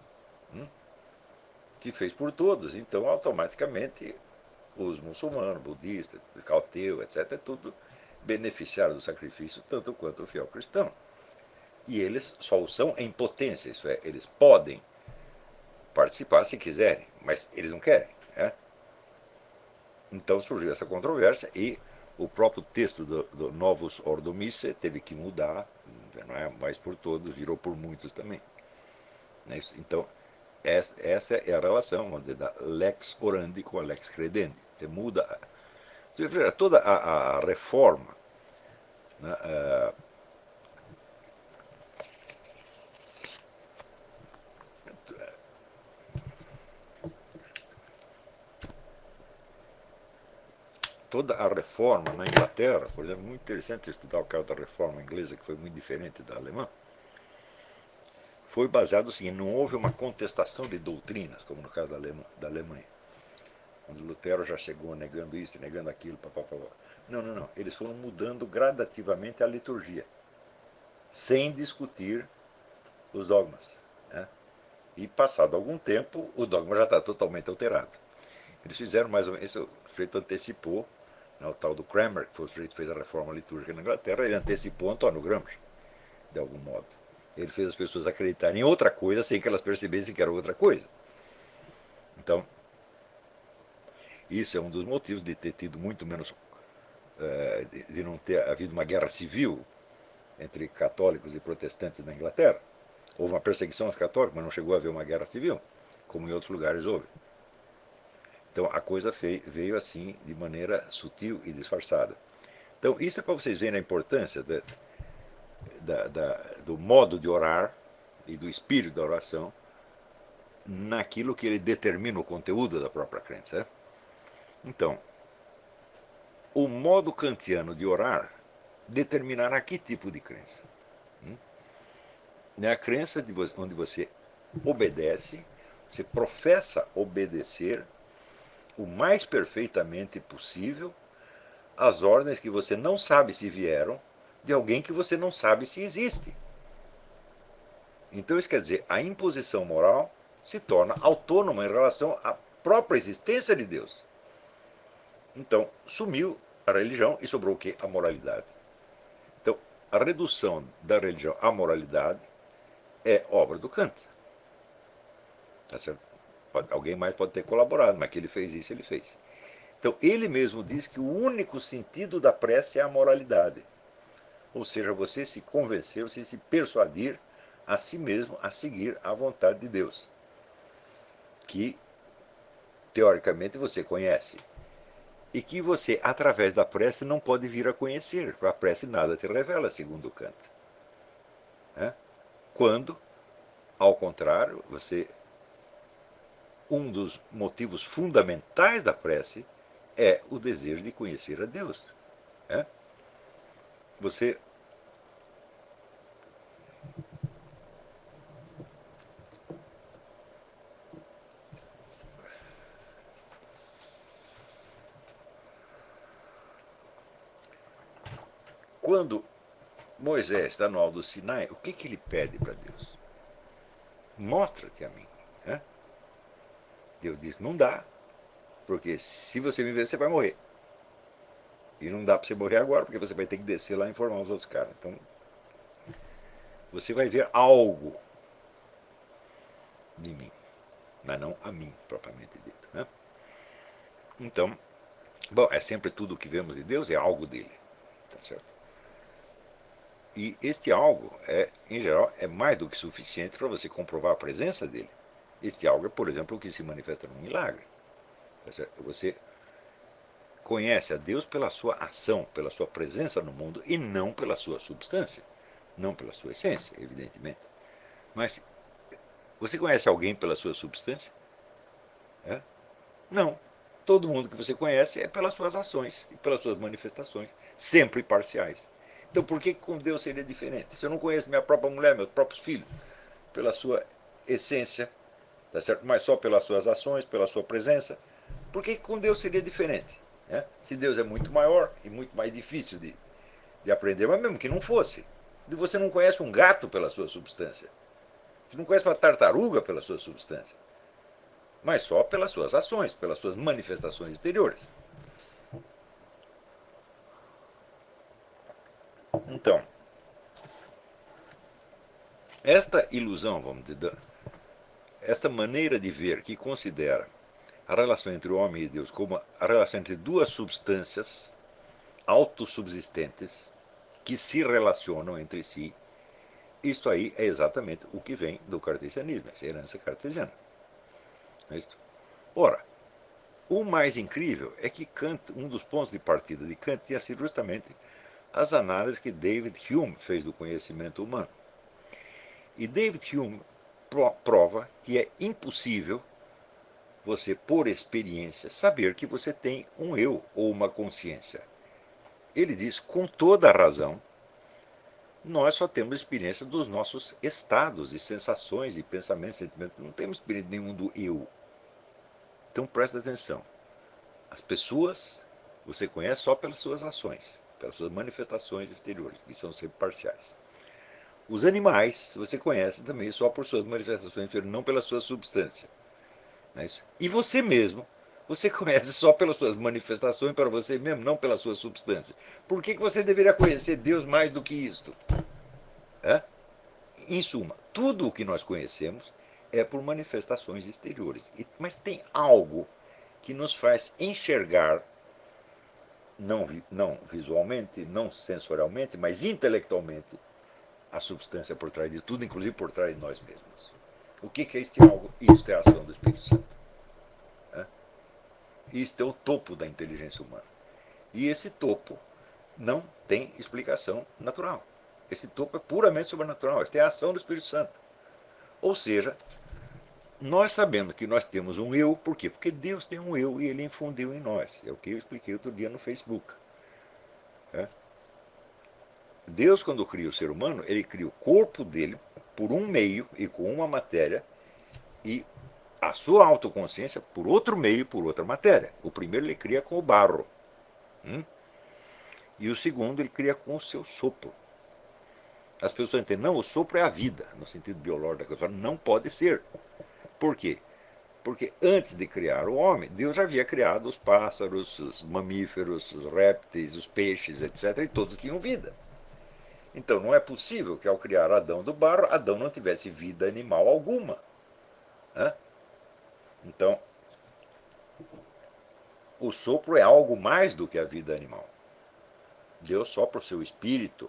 Speaker 1: Se fez por todos, então automaticamente os muçulmanos, budistas, cauteu, etc., tudo beneficiaram do sacrifício tanto quanto o fiel cristão. E eles só o são em potência, isso é, eles podem participar se quiserem, mas eles não querem. Né? Então surgiu essa controvérsia e o próprio texto do Novus Ordo Missae teve que mudar, não é mais por todos, virou por muitos também. Então, essa é a relação da lex orandi com a lex credendi. Você muda. Toda a reforma, né, toda a reforma na Inglaterra, por exemplo, muito interessante estudar o caso da reforma inglesa, que foi muito diferente da alemã, foi baseado assim, não houve uma contestação de doutrinas, como no caso da Alemanha. Quando Lutero já chegou negando isso, negando aquilo, papapá. Não, não, não. Eles foram mudando gradativamente a liturgia, sem discutir os dogmas. Né? E passado algum tempo, o dogma já está totalmente alterado. Eles fizeram mais ou menos, isso o sujeito antecipou, né, o tal do Cranmer, que foi o sujeito que fez a reforma litúrgica na Inglaterra, ele antecipou Antônio Gramsci, de algum modo. Ele fez as pessoas acreditarem em outra coisa sem que elas percebessem que era outra coisa. Então, isso é um dos motivos de ter tido muito menos, de não ter havido uma guerra civil entre católicos e protestantes na Inglaterra. Houve uma perseguição aos católicos, mas não chegou a haver uma guerra civil, como em outros lugares houve. Então a coisa veio assim de maneira sutil e disfarçada. Então isso é para vocês verem a importância do modo de orar e do espírito da oração naquilo que ele determina o conteúdo da própria crença. Né? Então, o modo kantiano de orar determinará que tipo de crença. É a crença onde você obedece, você professa obedecer o mais perfeitamente possível às ordens que você não sabe se vieram de alguém que você não sabe se existe. Então isso quer dizer, a imposição moral se torna autônoma em relação à própria existência de Deus. Então sumiu a religião e sobrou o quê? A moralidade. Então a redução da religião à moralidade é obra do Kant. Tá certo? Alguém mais pode ter colaborado, mas que ele fez isso, ele fez. Então ele mesmo diz que o único sentido da prece é a moralidade. Ou seja, você se convencer, você se persuadir a si mesmo a seguir a vontade de Deus, que teoricamente você conhece e que você, através da prece, não pode vir a conhecer. A prece nada te revela, segundo Kant. Quando, ao contrário, um dos motivos fundamentais da prece é o desejo de conhecer a Deus. Você quando Moisés está no alto do Sinai, o que ele pede para Deus? Mostra-te a mim. Né? Deus diz, não dá, porque se você me ver, você vai morrer. E não dá para você morrer agora, porque você vai ter que descer lá e informar os outros caras. Então, você vai ver algo de mim, mas não a mim, propriamente dito. Né? Então, bom, é sempre tudo o que vemos de Deus, é algo dele. Tá certo? E este algo, em geral, é mais do que suficiente para você comprovar a presença dele. Este algo é, por exemplo, o que se manifesta num milagre. Tá certo? Você conhece a Deus pela sua ação, pela sua presença no mundo e não pela sua substância, não pela sua essência, evidentemente. Mas você conhece alguém pela sua substância? É? Não. Todo mundo que você conhece é pelas suas ações e pelas suas manifestações, sempre parciais. Então por que com Deus seria diferente? Se eu não conheço minha própria mulher, meus próprios filhos, pela sua essência, tá certo? Mas só pelas suas ações, pela sua presença, por que com Deus seria diferente? Né? Se Deus é muito maior e muito mais difícil de aprender, mas mesmo que não fosse, você não conhece um gato pela sua substância, você não conhece uma tartaruga pela sua substância, mas só pelas suas ações, pelas suas manifestações exteriores. Então, esta ilusão, vamos dizer, esta maneira de ver que considera a relação entre o homem e Deus como a relação entre duas substâncias autossubsistentes que se relacionam entre si, isto aí é exatamente o que vem do cartesianismo, essa herança cartesiana. Não é isso? Ora, o mais incrível é que Kant, um dos pontos de partida de Kant tinha sido justamente as análises que David Hume fez do conhecimento humano. E David Hume prova que é impossível você, por experiência, saber que você tem um eu ou uma consciência. Ele diz, com toda a razão, nós só temos experiência dos nossos estados e sensações e pensamentos, sentimentos. Não temos experiência nenhum do eu. Então presta atenção. As pessoas você conhece só pelas suas ações, pelas suas manifestações exteriores, que são sempre parciais. Os animais você conhece também só por suas manifestações exteriores, não pela sua substância. Não é isso? E você mesmo, você conhece só pelas suas manifestações para você mesmo, não pela sua substância. Por que você deveria conhecer Deus mais do que isto? É? Em suma, tudo o que nós conhecemos é por manifestações exteriores. Mas tem algo que nos faz enxergar, não visualmente, não sensorialmente, mas intelectualmente, a substância por trás de tudo, inclusive por trás de nós mesmos. O que é este algo? Isto é a ação do Espírito Santo. Isto é o topo da inteligência humana. E esse topo não tem explicação natural. Esse topo é puramente sobrenatural. Esta é a ação do Espírito Santo. Ou seja, nós sabemos que nós temos um eu, por quê? Porque Deus tem um eu e ele infundiu em nós. É o que eu expliquei outro dia no Facebook. Deus, quando cria o ser humano, ele cria o corpo dele por um meio e com uma matéria, e a sua autoconsciência por outro meio e por outra matéria. O primeiro ele cria com o barro. E o segundo ele cria com o seu sopro. As pessoas entendem, não, o sopro é a vida, no sentido biológico da coisa. Não pode ser. Por quê? Porque antes de criar o homem, Deus já havia criado os pássaros, os mamíferos, os répteis, os peixes, etc. E todos tinham vida. Então não é possível que ao criar Adão do barro, Adão não tivesse vida animal alguma. Então, o sopro é algo mais do que a vida animal. Deus sopra o seu espírito.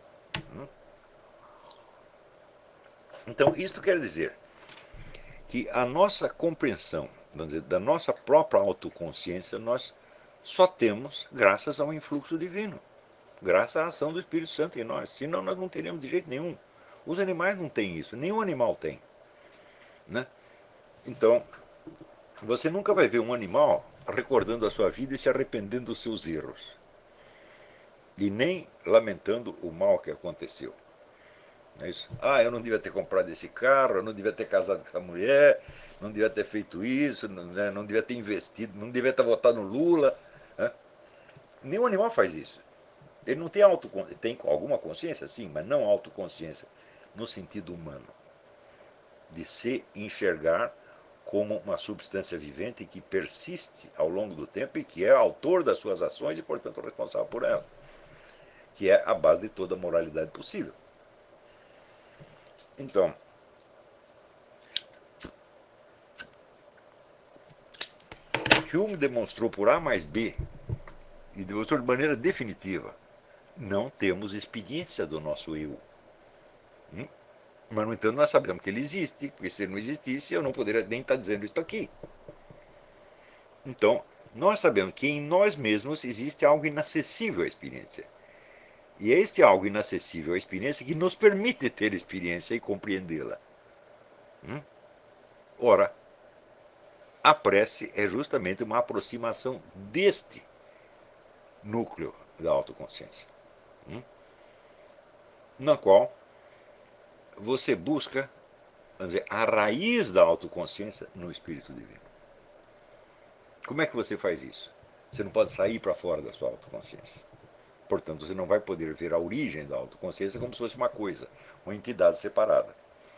Speaker 1: Então, isto quer dizer que a nossa compreensão, vamos dizer, da nossa própria autoconsciência, nós só temos graças ao influxo divino, graças à ação do Espírito Santo em nós. Senão nós não teríamos de jeito nenhum. Os animais não têm isso, nenhum animal tem. Né? Então, você nunca vai ver um animal recordando a sua vida e se arrependendo dos seus erros. E nem lamentando o mal que aconteceu. É isso? Ah, eu não devia ter comprado esse carro, eu não devia ter casado com essa mulher, não devia ter feito isso, não devia ter investido, não devia ter votado no Lula. Nenhum animal faz isso. Ele não tem tem alguma consciência, sim, mas não autoconsciência no sentido humano, de se enxergar como uma substância vivente que persiste ao longo do tempo e que é autor das suas ações e, portanto, responsável por elas, que é a base de toda a moralidade possível. Então, Hume demonstrou por A mais B, e demonstrou de maneira definitiva, não temos experiência do nosso eu. Mas, no entanto, nós sabemos que ele existe, porque se ele não existisse, eu não poderia nem estar dizendo isso aqui. Então, nós sabemos que em nós mesmos existe algo inacessível à experiência. E é este algo inacessível à experiência que nos permite ter experiência e compreendê-la. Ora, a prece é justamente uma aproximação deste núcleo da autoconsciência, na qual você busca, vamos dizer, a raiz da autoconsciência no Espírito Divino. Como é que você faz isso? Você não pode sair para fora da sua autoconsciência. Portanto, você não vai poder ver a origem da autoconsciência como se fosse uma coisa, uma entidade separada.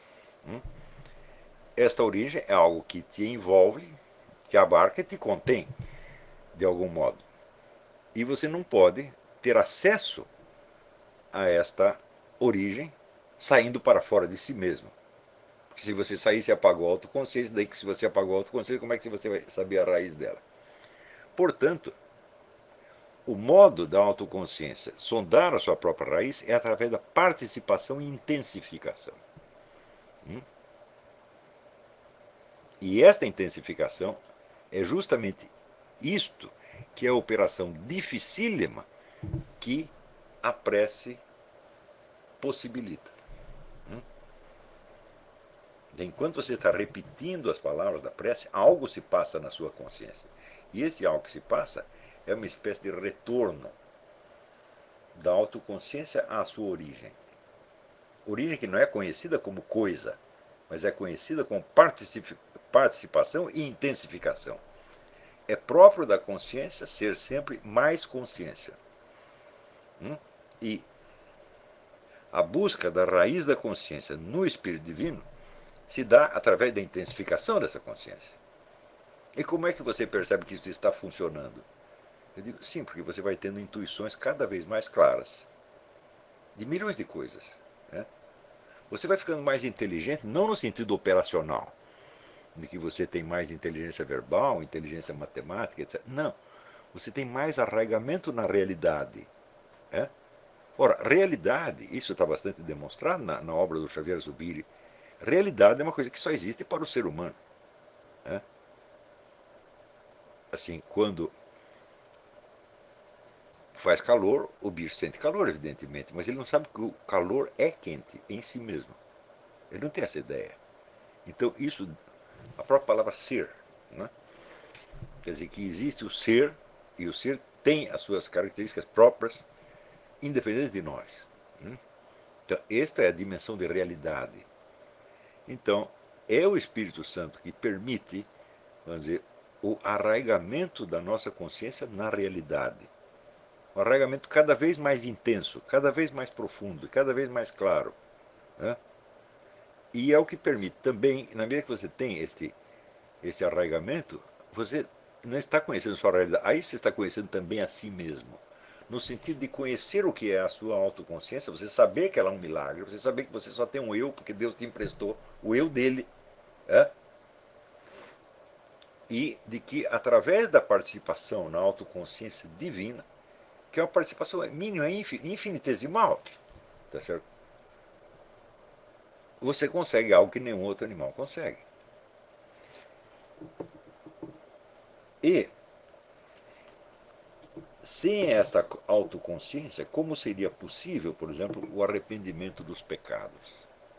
Speaker 1: Esta origem é algo que te envolve, te abarca e te contém, de algum modo. E você não pode ter acesso a esta origem saindo para fora de si mesmo. Porque se você sair, você apagou a autoconsciência, daí que se você apagou a autoconsciência, como é que você vai saber a raiz dela? Portanto, o modo da autoconsciência sondar a sua própria raiz é através da participação e intensificação. E esta intensificação é justamente isto que é a operação dificílima que a prece possibilita. Enquanto você está repetindo as palavras da prece, algo se passa na sua consciência. E esse algo que se passa é uma espécie de retorno da autoconsciência à sua origem. Origem que não é conhecida como coisa, mas é conhecida como participação e intensificação. É próprio da consciência ser sempre mais consciência. E a busca da raiz da consciência no Espírito Divino se dá através da intensificação dessa consciência. E como é que você percebe que isso está funcionando? Eu digo, sim, porque você vai tendo intuições cada vez mais claras de milhões de coisas. Você vai ficando mais inteligente, não no sentido operacional, de que você tem mais inteligência verbal, inteligência matemática, etc. Não. Você tem mais arraigamento na realidade. Ora, realidade, isso está bastante demonstrado na obra do Xavier Zubiri. Realidade é uma coisa que só existe para o ser humano. Assim, quando faz calor, o bicho sente calor, evidentemente, mas ele não sabe que o calor é quente em si mesmo. Ele não tem essa ideia. Então, isso, a própria palavra ser, quer dizer que existe o ser, e o ser tem as suas características próprias, independentes de nós. Então, esta é a dimensão de realidade. Então, é o Espírito Santo que permite, vamos dizer, o arraigamento da nossa consciência na realidade. Um arraigamento cada vez mais intenso, cada vez mais profundo, cada vez mais claro. E é o que permite também, na medida que você tem esse arraigamento, você não está conhecendo a sua realidade, aí você está conhecendo também a si mesmo. No sentido de conhecer o que é a sua autoconsciência, você saber que ela é um milagre, você saber que você só tem um eu, porque Deus te emprestou o eu dele. E de que, através da participação na autoconsciência divina, que é uma participação mínima, infinitesimal, tá certo? Você consegue algo que nenhum outro animal consegue. E, sem esta autoconsciência, como seria possível, por exemplo, o arrependimento dos pecados?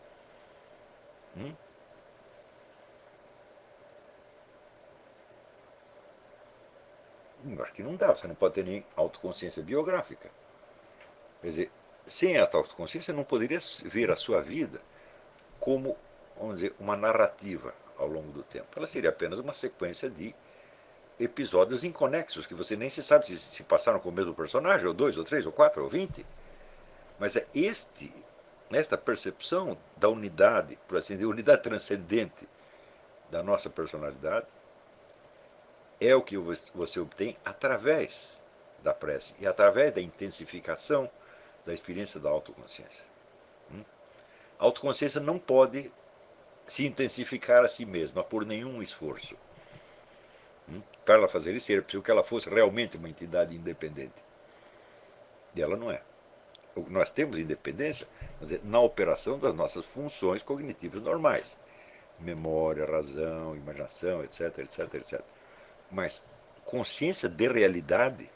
Speaker 1: Eu acho que não dá, você não pode ter nem autoconsciência biográfica. Quer dizer, sem esta autoconsciência, não poderia ver a sua vida como, vamos dizer, uma narrativa ao longo do tempo. Ela seria apenas uma sequência de episódios inconexos, que você nem se sabe se passaram com o mesmo personagem, ou 2, ou 3, ou 4, ou 20. Mas é esta percepção da unidade, por assim dizer, unidade transcendente da nossa personalidade, é o que você obtém através da prece e através da intensificação da experiência da autoconsciência. A autoconsciência não pode se intensificar a si mesma por nenhum esforço. Para ela fazer isso, era preciso que ela fosse realmente uma entidade independente. E ela não é. Nós temos independência, mas é na operação das nossas funções cognitivas normais. Memória, razão, imaginação, etc, etc, etc. Mas consciência de realidade,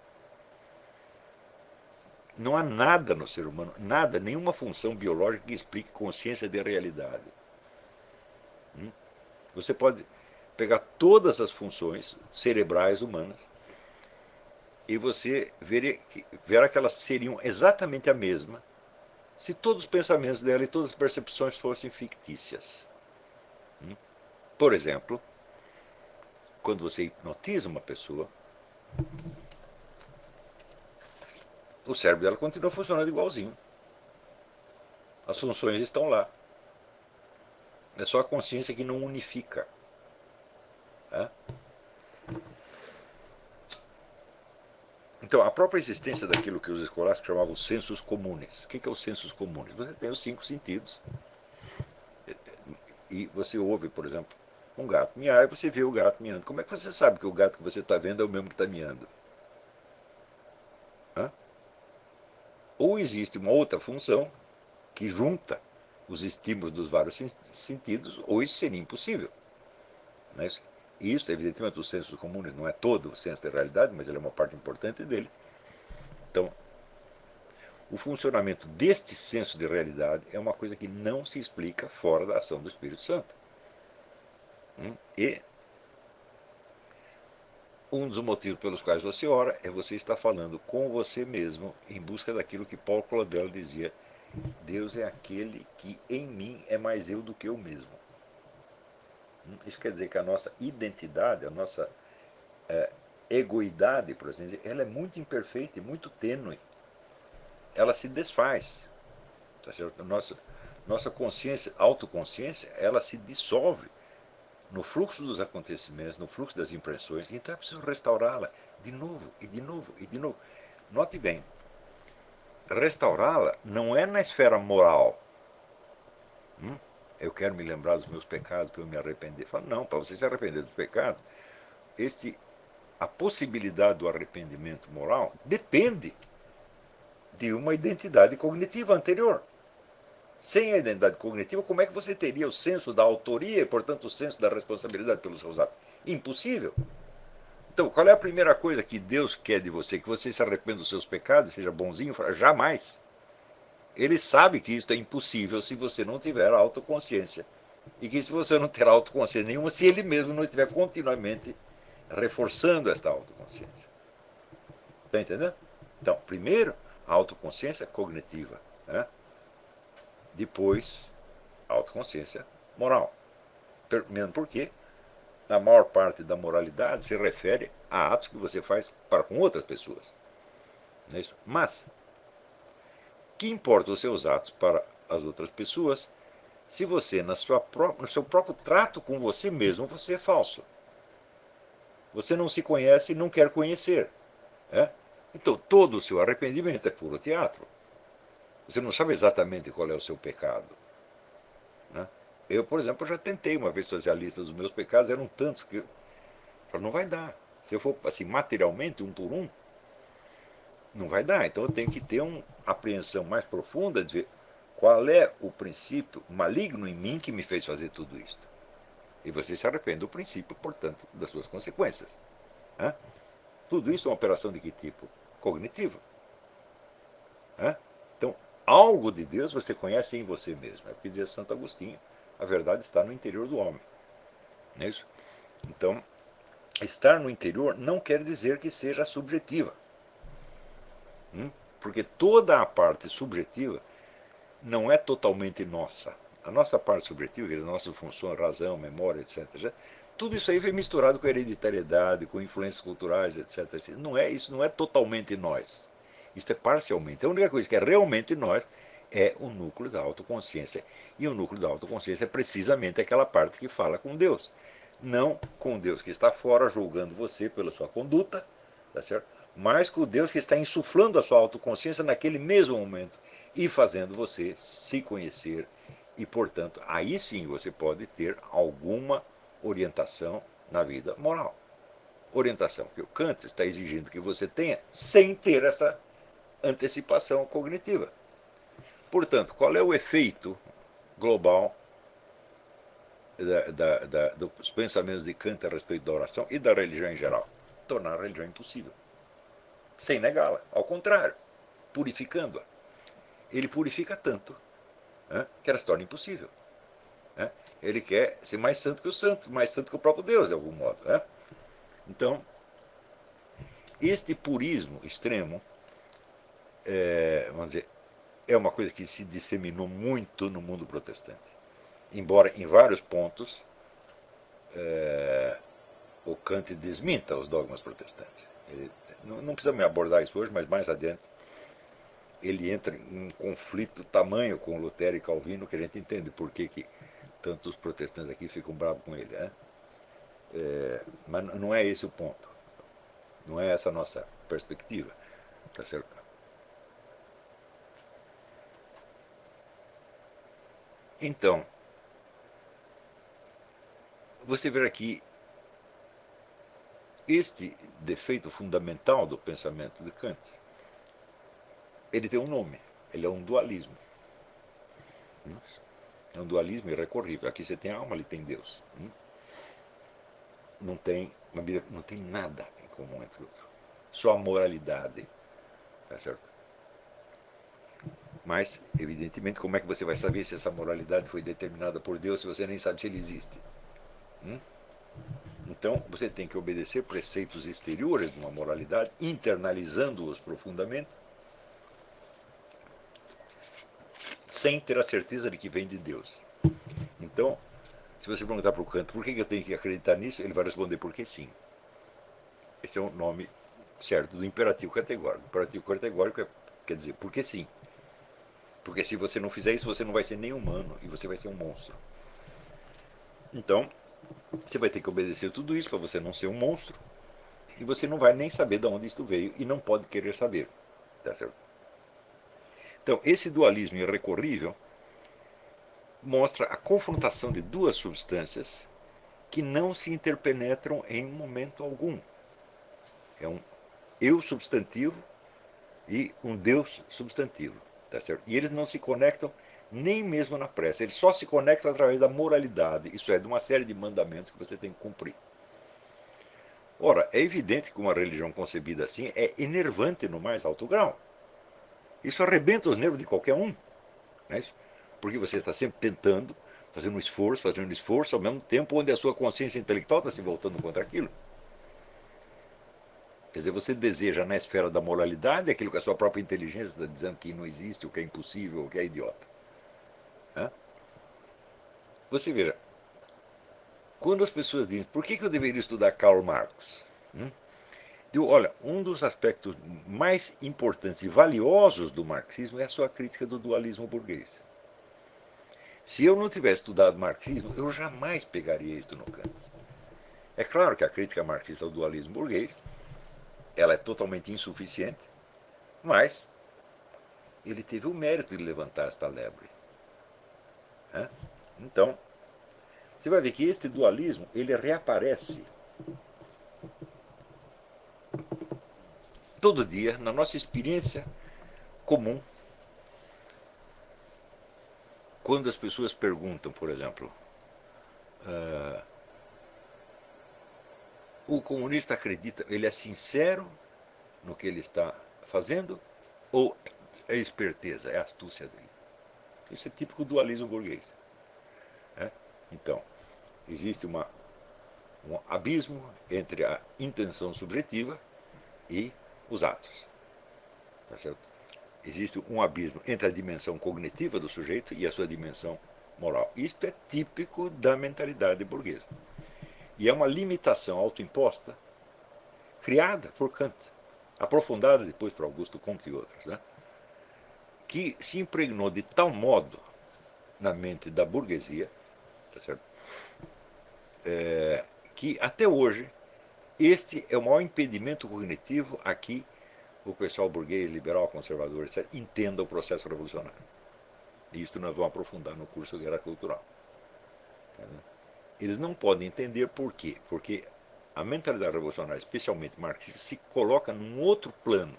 Speaker 1: não há nada no ser humano, nada, nenhuma função biológica que explique consciência de realidade. Você pode pegar todas as funções cerebrais humanas e você verá que elas seriam exatamente a mesma se todos os pensamentos dela e todas as percepções fossem fictícias. Por exemplo, quando você hipnotiza uma pessoa, o cérebro dela continua funcionando igualzinho. As funções estão lá. É só a consciência que não unifica. Então, a própria existência daquilo que os escolásticos chamavam sensus comunes. O que é os sensus comunes? Você tem os 5 sentidos. E você ouve, por exemplo, um gato miar e você vê o gato miando. Como é que você sabe que o gato que você está vendo é o mesmo que está miando? Ou existe uma outra função que junta os estímulos dos vários sentidos, ou isso seria impossível. Não é isso? E isso, evidentemente, os sensos comunes não é todo o senso da realidade, mas ele é uma parte importante dele. Então, o funcionamento deste senso de realidade é uma coisa que não se explica fora da ação do Espírito Santo. E um dos motivos pelos quais você ora é você estar falando com você mesmo em busca daquilo que Paulo Claudel dizia: Deus é aquele que em mim é mais eu do que eu mesmo. Isso quer dizer que a nossa identidade, a nossa egoidade, por assim dizer, ela é muito imperfeita e muito tênue. Ela se desfaz. Tá certo? Nossa consciência, autoconsciência, ela se dissolve no fluxo dos acontecimentos, no fluxo das impressões. Então é preciso restaurá-la de novo, e de novo, e de novo. Note bem, restaurá-la não é na esfera moral. Eu quero me lembrar dos meus pecados para eu me arrepender. Fala, não, para você se arrepender dos pecados, a possibilidade do arrependimento moral depende de uma identidade cognitiva anterior. Sem a identidade cognitiva, como é que você teria o senso da autoria e, portanto, o senso da responsabilidade pelos seus atos? Impossível. Então, qual é a primeira coisa que Deus quer de você? Que você se arrependa dos seus pecados, seja bonzinho? Jamais. Ele sabe que isso é impossível se você não tiver autoconsciência. E que se você não ter autoconsciência nenhuma, se ele mesmo não estiver continuamente reforçando esta autoconsciência. Está entendendo? Então, primeiro, a autoconsciência cognitiva. Depois, a autoconsciência moral. Mesmo porque a maior parte da moralidade se refere a atos que você faz para com outras pessoas. Não é isso? Mas, que importa os seus atos para as outras pessoas se você, no seu próprio trato com você mesmo, você é falso? Você não se conhece e não quer conhecer. Então, todo o seu arrependimento é puro teatro. Você não sabe exatamente qual é o seu pecado. Eu, por exemplo, já tentei uma vez fazer a lista dos meus pecados, eram tantos que eu falei, não vai dar. Se eu for assim, materialmente, um por um, não vai dar. Então eu tenho que ter uma apreensão mais profunda de ver qual é o princípio maligno em mim que me fez fazer tudo isso. E você se arrepende do princípio, portanto, das suas consequências. Tudo isso é uma operação de que tipo? Cognitiva. Então, algo de Deus você conhece em você mesmo. É o que dizia Santo Agostinho. A verdade está no interior do homem. Não é isso? Então, estar no interior não quer dizer que seja subjetiva. Porque toda a parte subjetiva não é totalmente nossa. A nossa parte subjetiva, a nossa função, razão, memória, etc., Tudo isso aí vem misturado com hereditariedade, com influências culturais, etc. Não é isso, não é totalmente nós. Isso é parcialmente. A única coisa que é realmente nós é o núcleo da autoconsciência. E o núcleo da autoconsciência é precisamente aquela parte que fala com Deus. Não com Deus que está fora julgando você pela sua conduta, tá certo? Mas com Deus que está insuflando a sua autoconsciência naquele mesmo momento e fazendo você se conhecer. E, portanto, aí sim você pode ter alguma orientação na vida moral. Orientação que o Kant está exigindo que você tenha sem ter essa antecipação cognitiva. Portanto, qual é o efeito global dos pensamentos de Kant a respeito da oração e da religião em geral? Tornar a religião impossível. Sem negá-la. Ao contrário, purificando-a. Ele purifica tanto, né, que ela se torna impossível. Né? Ele quer ser mais santo que o santo, mais santo que o próprio Deus, de algum modo. Né? Então, este purismo extremo, vamos dizer, é uma coisa que se disseminou muito no mundo protestante. Embora em vários pontos o Kant desminta os dogmas protestantes. Ele, não precisamos abordar isso hoje, mas mais adiante ele entra em um conflito tamanho com Lutero e Calvino, que a gente entende por que tantos protestantes aqui ficam bravos com ele. Né? Mas não é esse o ponto. Não é essa a nossa perspectiva. Tá certo? Então, você vê aqui este defeito fundamental do pensamento de Kant. Ele tem um nome, ele é um dualismo. É um dualismo irrecorrível. Aqui você tem a alma, ali tem Deus. Não tem nada em comum entre outros. Só a moralidade. Tá certo? Mas, evidentemente, como é que você vai saber se essa moralidade foi determinada por Deus se você nem sabe se ele existe? Então, você tem que obedecer preceitos exteriores de uma moralidade, internalizando-os profundamente, sem ter a certeza de que vem de Deus. Então, se você perguntar para o Kant por que eu tenho que acreditar nisso, ele vai responder porque sim. Esse é o nome certo do imperativo categórico. O imperativo categórico quer dizer porque sim. Porque se você não fizer isso, você não vai ser nem humano e você vai ser um monstro. Então, você vai ter que obedecer tudo isso para você não ser um monstro. E você não vai nem saber de onde isto veio e não pode querer saber. Tá certo? Então, esse dualismo irrecorrível mostra a confrontação de duas substâncias que não se interpenetram em momento algum. É um eu substantivo e um Deus substantivo. Tá certo? E eles não se conectam nem mesmo na prece. Eles só se conectam através da moralidade, isso é, de uma série de mandamentos que você tem que cumprir. Ora, é evidente que uma religião concebida assim é enervante no mais alto grau. Isso arrebenta os nervos de qualquer um. Não é isso? Porque você está sempre tentando, fazendo um esforço, ao mesmo tempo onde a sua consciência intelectual está se voltando contra aquilo. Quer dizer, você deseja na esfera da moralidade aquilo que a sua própria inteligência está dizendo que não existe, o que é impossível, o que é idiota. Você veja, quando as pessoas dizem, por que eu deveria estudar Karl Marx? Digo, olha, um dos aspectos mais importantes e valiosos do marxismo é a sua crítica do dualismo burguês. Se eu não tivesse estudado marxismo, eu jamais pegaria isto no Kant. É claro que a crítica marxista ao dualismo burguês, ela é totalmente insuficiente, mas ele teve o mérito de levantar esta lebre. Então, você vai ver que este dualismo, ele reaparece todo dia na nossa experiência comum. Quando as pessoas perguntam, por exemplo, o comunista acredita, ele é sincero no que ele está fazendo ou é esperteza, é astúcia dele? Isso é típico do dualismo burguês. Então, existe um abismo entre a intenção subjetiva e os atos. Tá certo? Existe um abismo entre a dimensão cognitiva do sujeito e a sua dimensão moral. Isto é típico da mentalidade burguesa. E é uma limitação autoimposta, criada por Kant, aprofundada depois por Augusto Comte e outros, né? Que se impregnou de tal modo na mente da burguesia, tá certo? Que até hoje este é o maior impedimento cognitivo a que o pessoal burguês, liberal, conservador, etc., entenda o processo revolucionário. E isso nós vamos aprofundar no curso de Guerra Cultural. Eles não podem entender por quê. Porque a mentalidade revolucionária, especialmente marxista, se coloca num outro plano,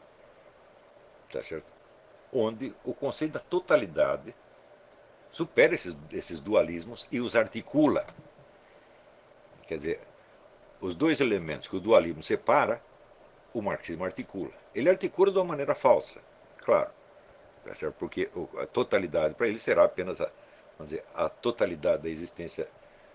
Speaker 1: tá certo? Onde o conceito da totalidade supera esses dualismos e os articula. Quer dizer, os dois elementos que o dualismo separa, o marxismo articula. Ele articula de uma maneira falsa, claro, tá certo? Porque a totalidade para ele será apenas vamos dizer, a totalidade da existência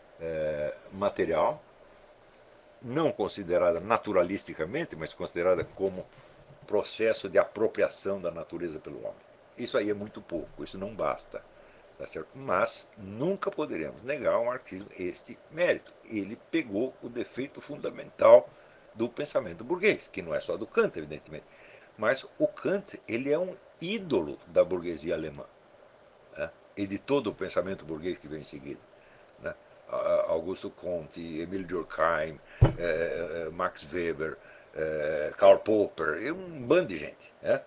Speaker 1: material, não considerada naturalisticamente, mas considerada como processo de apropriação da natureza pelo homem. Isso aí é muito pouco, isso não basta. Tá certo? Mas nunca poderemos negar ao marxismo este mérito. Ele pegou o defeito fundamental do pensamento burguês, que não é só do Kant, evidentemente. Mas o Kant, ele é um ídolo da burguesia alemã, né? E de todo o pensamento burguês que vem em seguida, né? Augusto Comte, Emile Durkheim, Max Weber, Karl Popper, um bando de gente, né?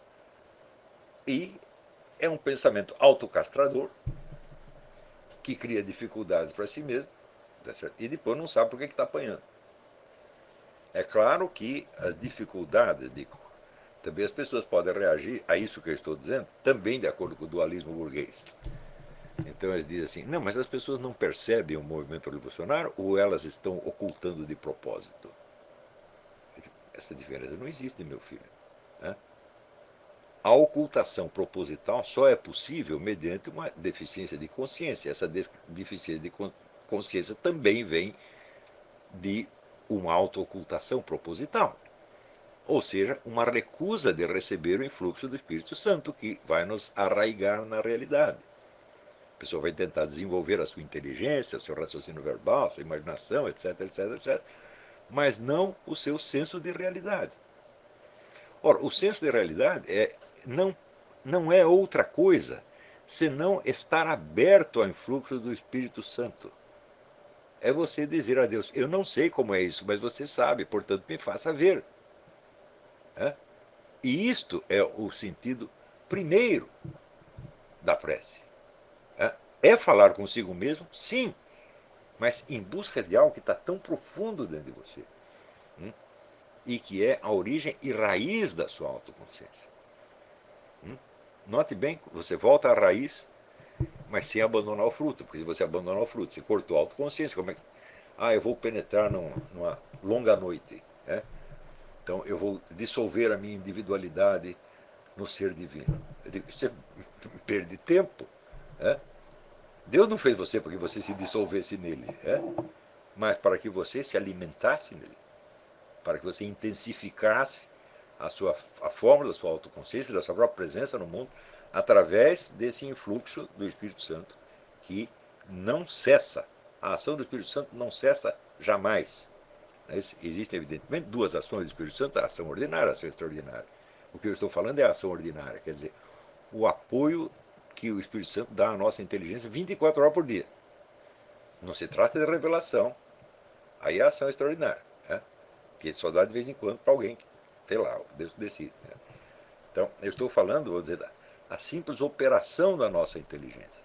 Speaker 1: E é um pensamento autocastrador que cria dificuldades para si mesmo, tá certo? E depois não sabe por que está apanhando. É claro que as dificuldades, também as pessoas podem reagir a isso que eu estou dizendo, também de acordo com o dualismo burguês. Então eles dizem assim, não, mas as pessoas não percebem o movimento revolucionário ou elas estão ocultando de propósito? Essa diferença não existe, meu filho, né? A ocultação proposital só é possível mediante uma deficiência de consciência. Essa deficiência de consciência também vem de uma auto-ocultação proposital. Ou seja, uma recusa de receber o influxo do Espírito Santo, que vai nos arraigar na realidade. A pessoa vai tentar desenvolver a sua inteligência, o seu raciocínio verbal, a sua imaginação, etc, etc, etc, mas não o seu senso de realidade. Ora, o senso de realidade não é outra coisa senão estar aberto ao influxo do Espírito Santo. É você dizer a Deus, eu não sei como é isso, mas você sabe, portanto me faça ver. E isto é o sentido primeiro da prece. É falar consigo mesmo, sim, mas em busca de algo que está tão profundo dentro de você, e que é a origem e raiz da sua autoconsciência. Note bem, você volta à raiz, mas sem abandonar o fruto, porque se você abandonar o fruto, você cortou a autoconsciência, como é que... eu vou penetrar numa longa noite, né? Então eu vou dissolver a minha individualidade no ser divino. Eu digo, você perde tempo, né? Deus não fez você para que você se dissolvesse nele, né? Mas para que você se alimentasse nele, para que você intensificasse a forma da sua autoconsciência, da sua própria presença no mundo, através desse influxo do Espírito Santo, que não cessa. A ação do Espírito Santo não cessa jamais. Existem, evidentemente, duas ações do Espírito Santo, a ação ordinária e a ação extraordinária. O que eu estou falando é a ação ordinária, quer dizer, o apoio que o Espírito Santo dá à nossa inteligência 24 horas por dia. Não se trata de revelação, aí é a ação extraordinária, né? Que ele só dá de vez em quando para alguém, sei lá, Deus decide, né? Então, eu estou falando, vou dizer, a simples operação da nossa inteligência.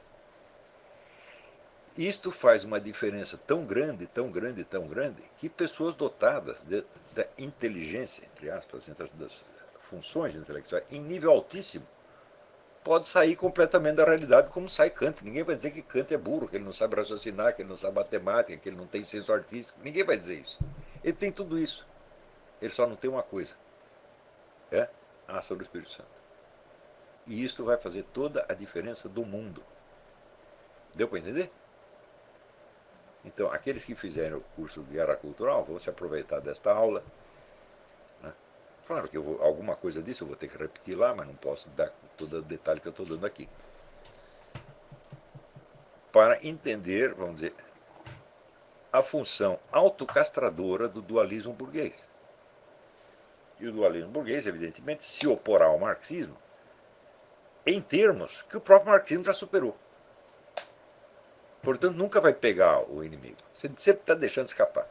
Speaker 1: Isto faz uma diferença tão grande, tão grande, tão grande, que pessoas dotadas da inteligência, entre aspas, entre das funções intelectuais, em nível altíssimo, pode sair completamente da realidade como sai Kant. Ninguém vai dizer que Kant é burro, que ele não sabe raciocinar, que ele não sabe matemática, que ele não tem senso artístico. Ninguém vai dizer isso. Ele tem tudo isso. Ele só não tem uma coisa. É a ação do Espírito Santo. E isso vai fazer toda a diferença do mundo. Deu para entender? Então, aqueles que fizerem o curso de Guerra Cultural vão se aproveitar desta aula, né? Claro que alguma coisa disso eu vou ter que repetir lá, mas não posso dar todo o detalhe que eu estou dando aqui. Para entender, vamos dizer, a função autocastradora do dualismo burguês. E o dualismo burguês, evidentemente, se oporá ao marxismo em termos que o próprio marxismo já superou. Portanto, nunca vai pegar o inimigo. Você sempre está deixando escapar.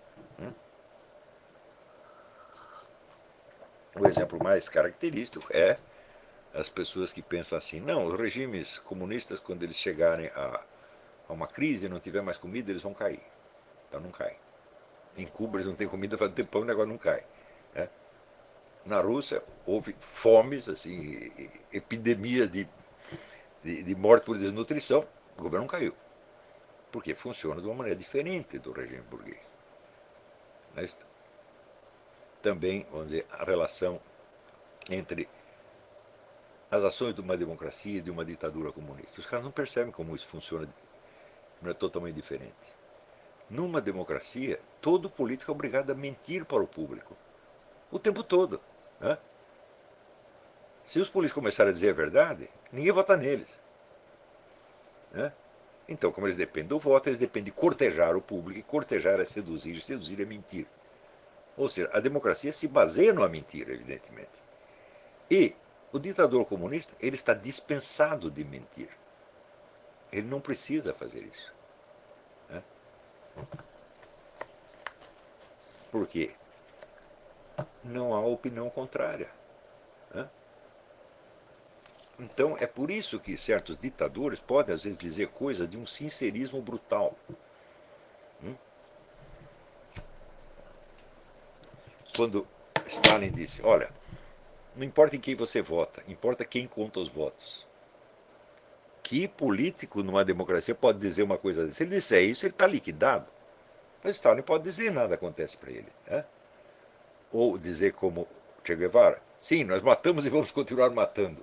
Speaker 1: O exemplo mais característico é as pessoas que pensam assim: não, os regimes comunistas, quando eles chegarem a uma crise e não tiver mais comida, eles vão cair. Então não cai. Em Cuba eles não têm comida faz tempo, o negócio não cai. Né? Na Rússia houve fomes, assim, epidemia de morte por desnutrição, o governo não caiu. Porque funciona de uma maneira diferente do regime burguês. Não é isso? Também, vamos dizer, a relação entre as ações de uma democracia e de uma ditadura comunista. Os caras não percebem como isso funciona, não é totalmente diferente. Numa democracia, todo político é obrigado a mentir para o público. O tempo todo. Né? Se os políticos começarem a dizer a verdade, ninguém vota neles. Né? Então, como eles dependem do voto, eles dependem de cortejar o público, e cortejar é seduzir, seduzir é mentir. Ou seja, a democracia se baseia numa mentira, evidentemente. E o ditador comunista, ele está dispensado de mentir. Ele não precisa fazer isso. Né? Por quê? Não há opinião contrária. Né? Então, é por isso que certos ditadores podem, às vezes, dizer coisas de um sincerismo brutal. Quando Stalin disse: olha, não importa em quem você vota, importa quem conta os votos. Que político numa democracia pode dizer uma coisa dessa? Se ele disser isso, ele está liquidado. Mas Stalin pode dizer, nada acontece para ele. Né? Ou dizer como Che Guevara: sim, nós matamos e vamos continuar matando.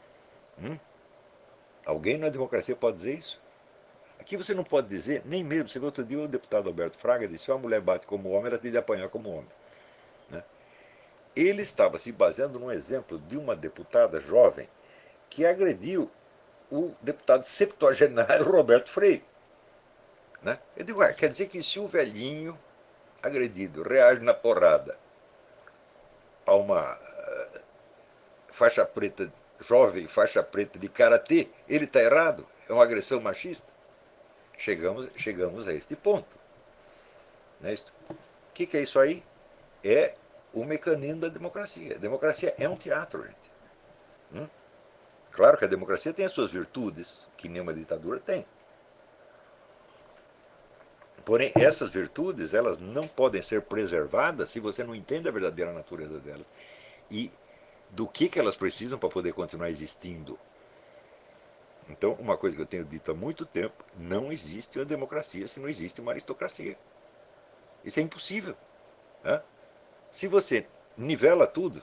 Speaker 1: Alguém na democracia pode dizer isso? Aqui você não pode dizer, nem mesmo. Você viu outro dia o deputado Alberto Fraga disse: se uma mulher bate como homem, ela tem de apanhar como homem. Né? Ele estava se baseando num exemplo de uma deputada jovem que agrediu o deputado septuagenário Roberto Freire. Né? Eu digo: quer dizer que se o velhinho agredido reage na porrada a uma faixa preta, jovem faixa preta de karatê, ele está errado? É uma agressão machista? Chegamos a este ponto. Não é isso? O que é isso aí? É o mecanismo da democracia. A democracia é um teatro, gente. Claro que a democracia tem as suas virtudes, que nenhuma ditadura tem. Porém, essas virtudes, elas não podem ser preservadas se você não entende a verdadeira natureza delas e do que elas precisam para poder continuar existindo. Então, uma coisa que eu tenho dito há muito tempo: não existe uma democracia se não existe uma aristocracia. Isso é impossível. Né? Se você nivela tudo,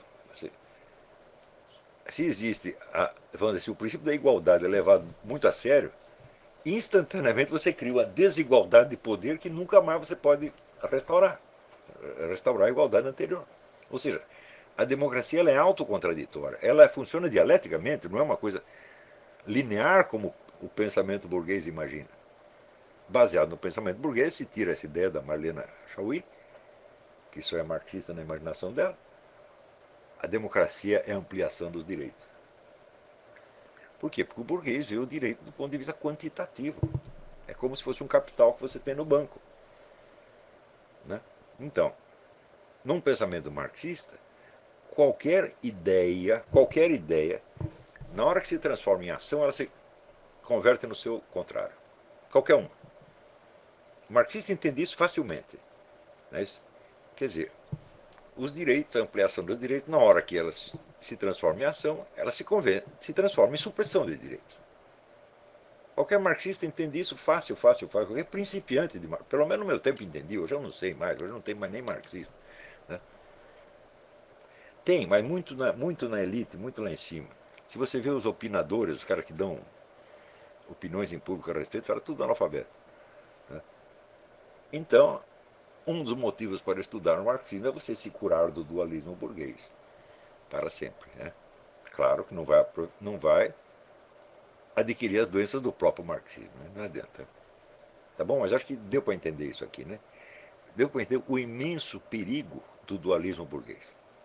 Speaker 1: se existe, vamos dizer, se o princípio da igualdade é levado muito a sério, instantaneamente você cria uma desigualdade de poder que nunca mais você pode restaurar a igualdade anterior. Ou seja, a democracia ela é autocontraditória, ela funciona dialeticamente, não é uma coisa linear como o pensamento burguês imagina. Baseado no pensamento burguês, se tira essa ideia da Marlene Chauí, que isso é marxista na imaginação dela. A democracia é a ampliação dos direitos. Por quê? Porque o burguês vê o direito do ponto de vista quantitativo. É como se fosse um capital que você tem no banco. Né? Então, num pensamento marxista, qualquer ideia, na hora que se transforma em ação, ela se converte no seu contrário. Qualquer uma. O marxista entende isso facilmente. Não é isso? Quer dizer, os direitos, a ampliação dos direitos, na hora que elas se transformam em ação, ela se transforma em supressão de direitos. Qualquer marxista entende isso fácil. Qualquer principiante, pelo menos no meu tempo entendi, hoje eu não sei mais, hoje não tem mais nem marxista. Né? Tem, mas muito na elite, muito lá em cima. Se você vê os opinadores, os caras que dão opiniões em público a respeito, fala tudo analfabeto. Né? Então, um dos motivos para estudar o marxismo é você se curar do dualismo burguês para sempre. Né? Claro que não vai adquirir as doenças do próprio marxismo, né? Não adianta. Tá bom? Mas acho que deu para entender isso aqui, né? Deu para entender o imenso perigo do dualismo burguês,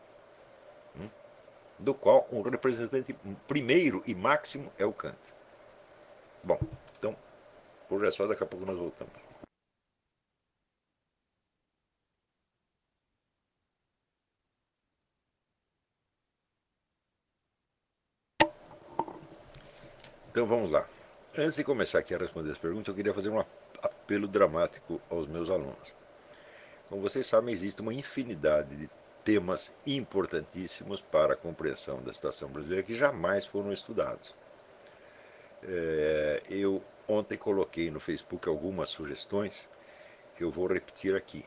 Speaker 1: do qual o representante primeiro e máximo é o Kant. Bom, então, por hoje é só, daqui a pouco nós voltamos. Então vamos lá. Antes de começar aqui a responder as perguntas, eu queria fazer um apelo dramático aos meus alunos. Como vocês sabem, existe uma infinidade de temas importantíssimos para a compreensão da situação brasileira que jamais foram estudados. Eu ontem coloquei no Facebook algumas sugestões que eu vou repetir aqui.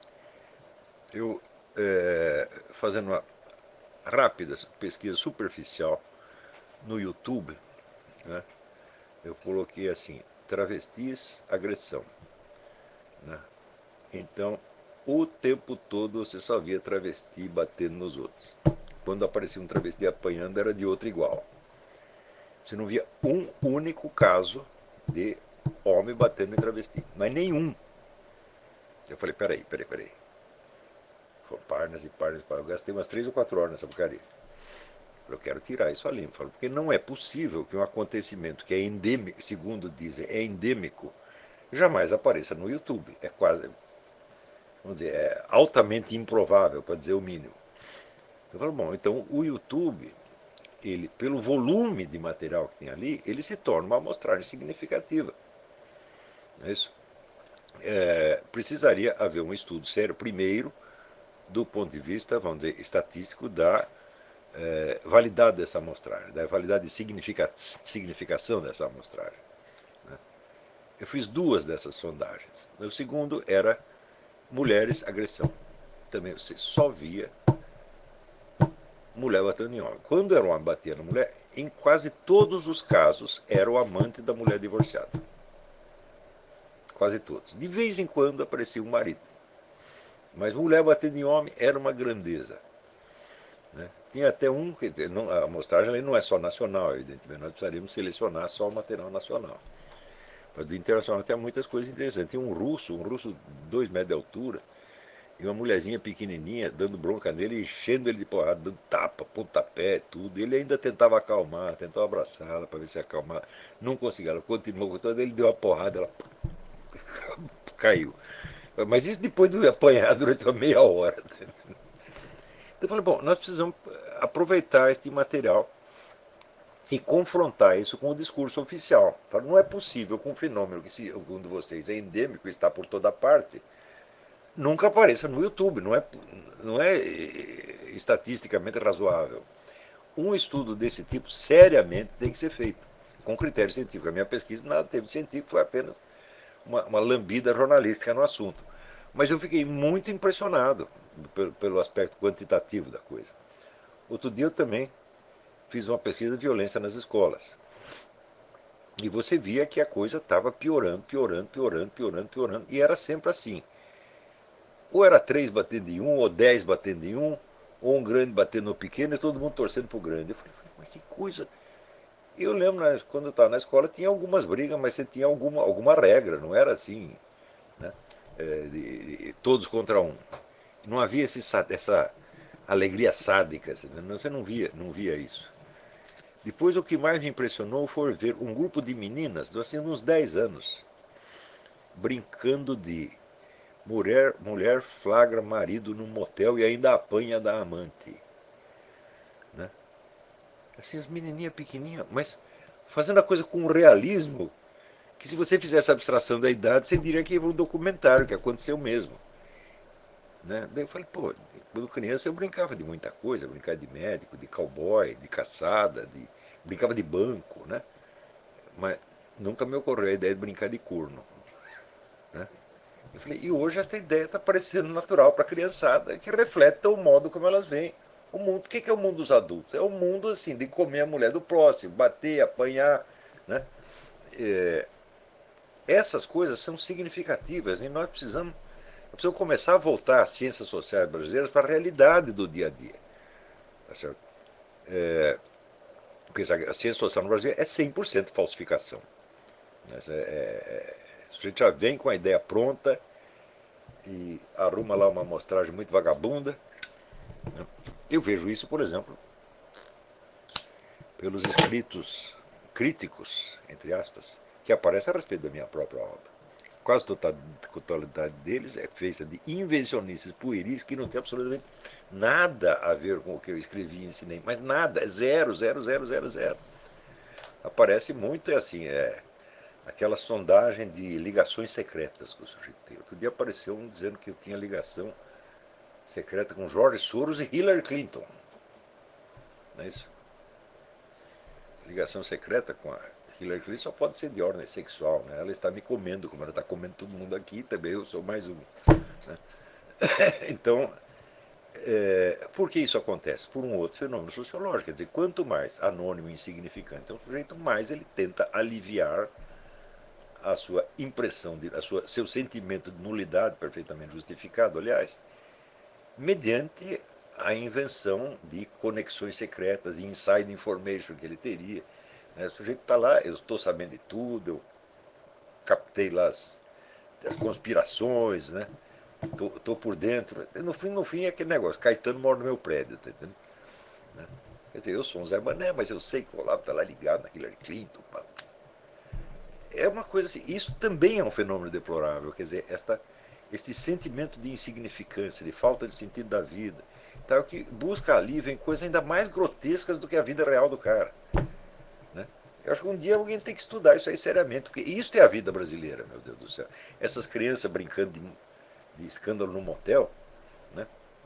Speaker 1: Eu, fazendo uma rápida pesquisa superficial no YouTube, né, eu coloquei assim, travestis, agressão. Né? Então, o tempo todo você só via travesti batendo nos outros. Quando aparecia um travesti apanhando, era de outro igual. Você não via um único caso de homem batendo em travesti, mas nenhum. Eu falei, peraí. Foram páginas e páginas. Eu gastei umas 3 ou 4 horas nessa porcaria. Eu quero tirar isso ali. Porque não é possível que um acontecimento que é endêmico, segundo dizem, é endêmico, jamais apareça no YouTube. É quase, vamos dizer, é altamente improvável, para dizer o mínimo. Eu falo, bom, então o YouTube, ele, pelo volume de material que tem ali, ele se torna uma amostragem significativa. Não é isso? Precisaria haver um estudo sério, primeiro, do ponto de vista, vamos dizer, estatístico da validade dessa amostragem, da validade de significação dessa amostragem. Né? Eu fiz 2 dessas sondagens. O segundo era mulheres, agressão. Também você só via mulher batendo em homem. Quando era um homem bater na mulher, em quase todos os casos era o amante da mulher divorciada. Quase todos. De vez em quando aparecia um marido. Mas mulher batendo em homem era uma grandeza. Né? Tinha até um, a amostragem não é só nacional, evidentemente, nós precisaríamos selecionar só o material nacional. Mas do internacional tem muitas coisas interessantes. Tem um russo 2 metros de altura, e uma mulherzinha pequenininha dando bronca nele, enchendo ele de porrada, dando tapa, pontapé, tudo. Ele ainda tentava acalmar, tentou abraçá-la para ver se acalmar. Não conseguiu, ela continuou, quando ele deu uma porrada, ela caiu. Mas isso depois de apanhar durante uma meia hora. Então eu falei, bom, nós precisamos aproveitar este material e confrontar isso com o discurso oficial. Não é possível que um fenômeno que, segundo vocês, é endêmico e está por toda parte, nunca apareça no YouTube. Não é estatisticamente razoável. Um estudo desse tipo, seriamente, tem que ser feito, com critério científico. A minha pesquisa nada teve científico, foi apenas uma lambida jornalística no assunto. Mas eu fiquei muito impressionado pelo aspecto quantitativo da coisa. Outro dia eu também fiz uma pesquisa de violência nas escolas. E você via que a coisa estava piorando. E era sempre assim. Ou era 3 batendo em um, ou 10 batendo em um, ou um grande batendo no pequeno e todo mundo torcendo pro grande. Eu falei, mas que coisa. Eu lembro, né, quando eu estava na escola, tinha algumas brigas, mas você tinha alguma regra, não era assim, né? Todos contra um. Não havia essa alegria sádica, você não via isso. Depois o que mais me impressionou foi ver um grupo de meninas, assim, uns 10 anos, brincando de mulher flagra marido num motel e ainda apanha da amante. Né? Assim, as menininhas pequenininhas, mas fazendo a coisa com um realismo que, se você fizesse a abstração da idade, você diria que é um documentário, que aconteceu mesmo. Né? Daí eu falei, pô, quando criança eu brincava de muita coisa, brincava de médico, de cowboy, de caçada, brincava de banco, né? Mas nunca me ocorreu a ideia de brincar de corno. Né? Eu falei, e hoje essa ideia está parecendo natural para a criançada, que reflete o modo como elas veem o mundo. O que é o mundo dos adultos? É o mundo assim, de comer a mulher do próximo, bater, apanhar. Né? Essas coisas são significativas e nós precisamos começar a voltar as ciências sociais brasileiras para a realidade do dia a dia. Tá certo? Porque a ciência social no Brasil é 100% falsificação. sujeito já vem com a ideia pronta e arruma lá uma amostragem muito vagabunda. Eu vejo isso, por exemplo, pelos escritos críticos, entre aspas, que aparecem a respeito da minha própria obra. Quase a totalidade deles é feita de invencionices pueris que não tem absolutamente nada a ver com o que eu escrevi e ensinei, mas nada, é zero, zero, zero, zero, zero. Aparece muito, aquela sondagem de ligações secretas que o sujeito tem. Outro dia apareceu um dizendo que eu tinha ligação secreta com George Soros e Hillary Clinton. Não é isso? Ligação secreta com a Hillary Clinton só pode ser de ordem sexual, né? Ela está me comendo, como ela está comendo todo mundo aqui, também eu sou mais um. Né? Então, por que isso acontece? Por um outro fenômeno sociológico, quer dizer, quanto mais anônimo e insignificante é um sujeito, mais ele tenta aliviar a sua impressão, seu sentimento de nulidade, perfeitamente justificado, aliás, mediante a invenção de conexões secretas e inside information que ele teria. O sujeito está lá, eu estou sabendo de tudo, eu captei lá as conspirações, né? Estou por dentro. No fim é aquele negócio, Caetano mora no meu prédio, tá entendendo? Quer dizer, eu sou um Zé Mané, mas eu sei que o Olavo está lá ligado na Hillary Clinton. Pá. É uma coisa assim, isso também é um fenômeno deplorável, quer dizer, este sentimento de insignificância, de falta de sentido da vida, então, que busca alívio em coisas ainda mais grotescas do que a vida real do cara. Né? Eu acho que um dia alguém tem que estudar isso aí seriamente, porque isso é a vida brasileira, meu Deus do céu. Essas crianças brincando de escândalo no motel, né?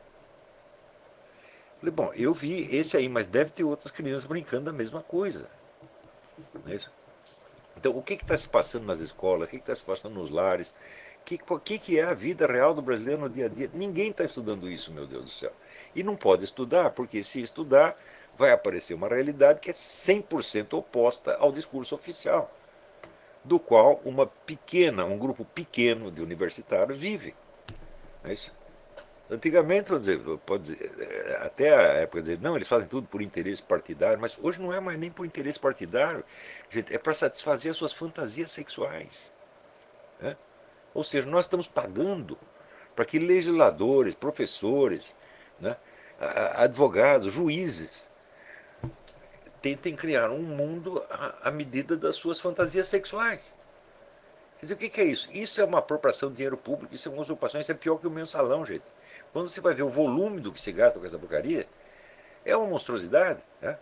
Speaker 1: Falei, bom, eu vi esse aí, mas deve ter outras crianças brincando da mesma coisa. Não é isso? Então, o que está se passando nas escolas? O que está se passando nos lares? O que é a vida real do brasileiro no dia a dia? Ninguém está estudando isso, meu Deus do céu. E não pode estudar, porque se estudar, vai aparecer uma realidade que é 100% oposta ao discurso oficial, do qual um grupo pequeno de universitários vive. Não é isso? Antigamente, pode dizer, até a época dizer, não, eles fazem tudo por interesse partidário, mas hoje não é mais nem por interesse partidário, gente, é para satisfazer as suas fantasias sexuais. Né? Ou seja, nós estamos pagando para que legisladores, professores, né, advogados, juízes tentem criar um mundo à medida das suas fantasias sexuais. Quer dizer, o que é isso? Isso é uma apropriação de dinheiro público, isso é uma usurpação, isso é pior que o mensalão, gente. Quando você vai ver o volume do que se gasta com essa porcaria, é uma monstruosidade. Né?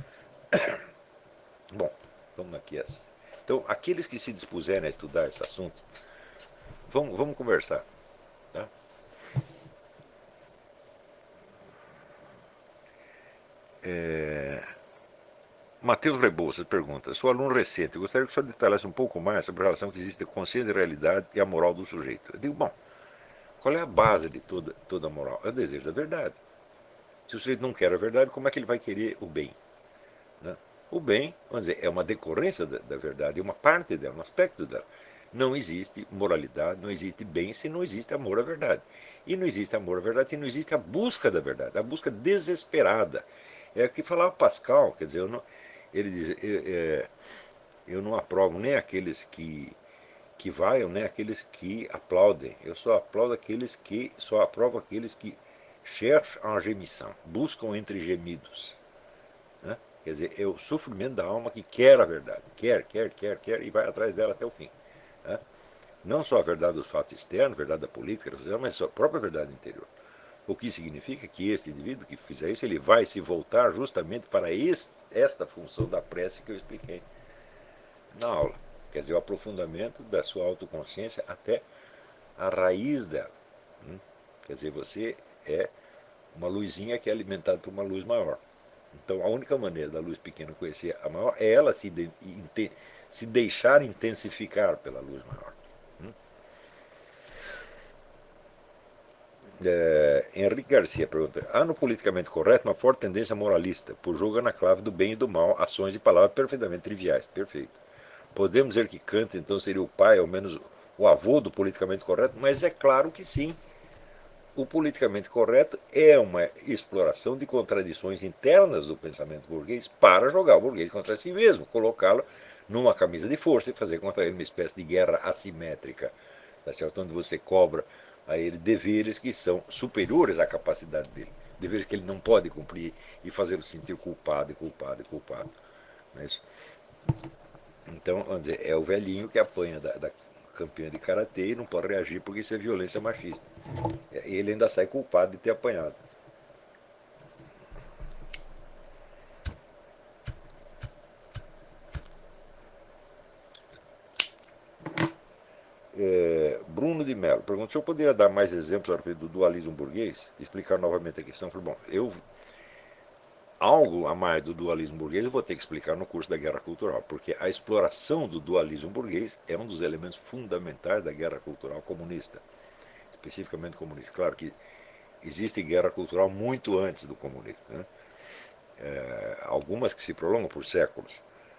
Speaker 1: Bom, vamos aqui. Então, aqueles que se dispuserem a estudar esse assunto, vamos conversar. Tá? Matheus Rebouças pergunta, sou aluno recente, gostaria que o senhor detalhasse um pouco mais sobre a relação que existe entre a consciência da realidade e a moral do sujeito. Eu digo, bom, qual é a base de toda a moral? É o desejo da verdade. Se o sujeito não quer a verdade, como é que ele vai querer o bem? Né? O bem, vamos dizer, é uma decorrência da verdade, é uma parte dela, um aspecto dela. Não existe moralidade, não existe bem se não existe amor à verdade. E não existe amor à verdade se não existe a busca da verdade, a busca desesperada. É o que falava Pascal, quer dizer, ele diz, eu não aprovo nem aqueles que vaiam, nem aqueles que aplaudem. Eu só aprovo aqueles que cherchent en gémissant, buscam entre gemidos. Né? Quer dizer, é o sofrimento da alma que quer a verdade, quer, e vai atrás dela até o fim. Né? Não só a verdade dos fatos externos, a verdade da política, mas a sua própria verdade interior. O que significa que este indivíduo que fizer isso, ele vai se voltar justamente para esta função da prece que eu expliquei na aula. Quer dizer, o aprofundamento da sua autoconsciência até a raiz dela. Quer dizer, você é uma luzinha que é alimentada por uma luz maior. Então, a única maneira da luz pequena conhecer a maior é ela se deixar intensificar pela luz maior. Henrique Garcia pergunta, há no politicamente correto uma forte tendência moralista, por julga na clave do bem e do mal, ações e palavras perfeitamente triviais. Perfeito. Podemos dizer que Kant então seria o pai, ao menos o avô do politicamente correto? Mas é claro que sim. O politicamente correto é uma exploração de contradições internas do pensamento burguês para jogar o burguês contra si mesmo, colocá-lo numa camisa de força e fazer contra ele uma espécie de guerra assimétrica, tá certo? Onde você cobra a ele deveres que são superiores à capacidade dele, deveres que ele não pode cumprir e fazê-lo sentir culpado e culpado e culpado. Não é isso? Então, vamos dizer, é o velhinho que apanha da campeã de karatê e não pode reagir porque isso é violência machista. E ele ainda sai culpado de ter apanhado. Bruno de Mello pergunta se eu poderia dar mais exemplos a respeito do dualismo burguês, explicar novamente a questão. Eu falei, bom, algo a mais do dualismo burguês eu vou ter que explicar no curso da Guerra Cultural, porque a exploração do dualismo burguês é um dos elementos fundamentais da guerra cultural comunista, especificamente comunista. Claro que existe guerra cultural muito antes do comunismo, né? Algumas que se prolongam por séculos,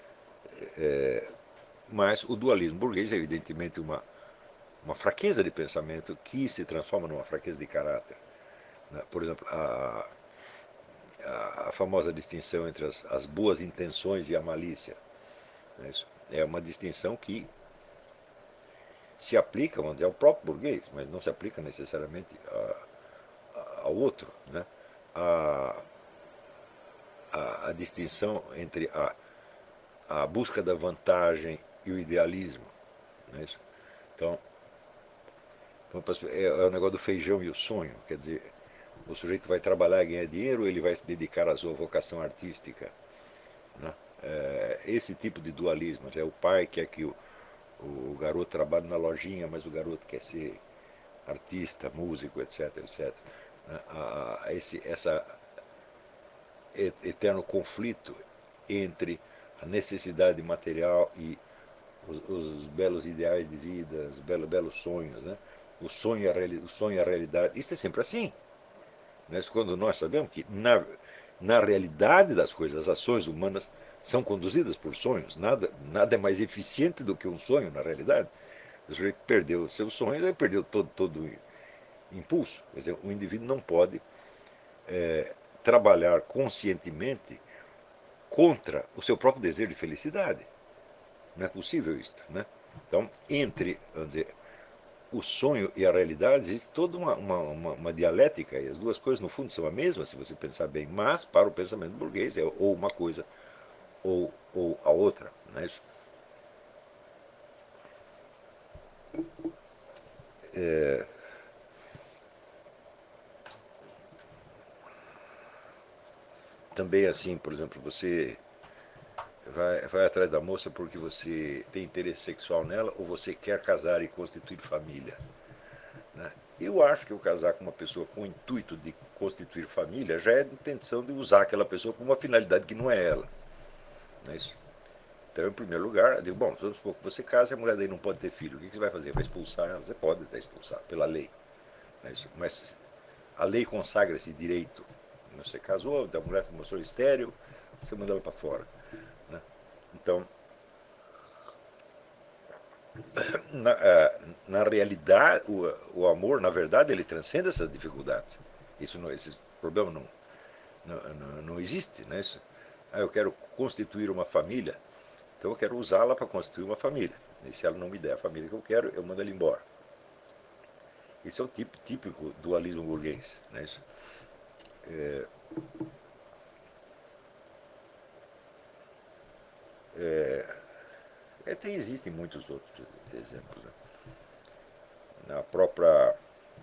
Speaker 1: mas o dualismo burguês é evidentemente uma fraqueza de pensamento que se transforma numa fraqueza de caráter, né? Por exemplo, a famosa distinção entre as boas intenções e a malícia, né? É uma distinção que se aplica, vamos dizer, ao próprio burguês, mas não se aplica necessariamente ao outro, né? A distinção entre a busca da vantagem e o idealismo, não é isso? Então, é o negócio do feijão e o sonho, quer dizer, o sujeito vai trabalhar e ganhar dinheiro, ou ele vai se dedicar à sua vocação artística, né? Esse tipo de dualismo, o pai quer que o garoto trabalhe na lojinha, mas o garoto quer ser artista, músico, etc, etc. Essa eterno conflito entre a necessidade material e os belos ideais de vida, os belos sonhos, né? O sonho e a realidade. Isso é sempre assim. Né? Quando nós sabemos que, na realidade das coisas, as ações humanas são conduzidas por sonhos. Nada é mais eficiente do que um sonho, na realidade. O sujeito perdeu os seus sonhos, ele perdeu todo o impulso. Quer dizer, o indivíduo não pode trabalhar conscientemente contra o seu próprio desejo de felicidade. Não é possível isto, né? Então, vamos dizer, o sonho e a realidade existe toda uma dialética, e as duas coisas no fundo são a mesma, se você pensar bem, mas para o pensamento burguês é ou uma coisa ou a outra, não é isso? Também assim, por exemplo, você vai atrás da moça porque você tem interesse sexual nela ou você quer casar e constituir família, né? Eu acho que eu casar com uma pessoa com o intuito de constituir família já é a intenção de usar aquela pessoa com uma finalidade que não é ela, não é isso? Então, em primeiro lugar, eu digo, bom, vamos supor que você casa e a mulher daí não pode ter filho, o que você vai fazer? Vai expulsar ela? Você pode até expulsar, pela lei, não é isso? Mas a lei consagra esse direito. Você casou, a mulher se mostrou estéril, você mandou ela para fora, né? Então, na realidade, o amor, na verdade, ele transcende essas dificuldades. Esse problema não existe, né? Eu quero constituir uma família, então eu quero usá-la para constituir uma família. E se ela não me der a família que eu quero, eu mando ela embora. Esse é o típico dualismo burguês, né? Até existem muitos outros exemplos, né? Na própria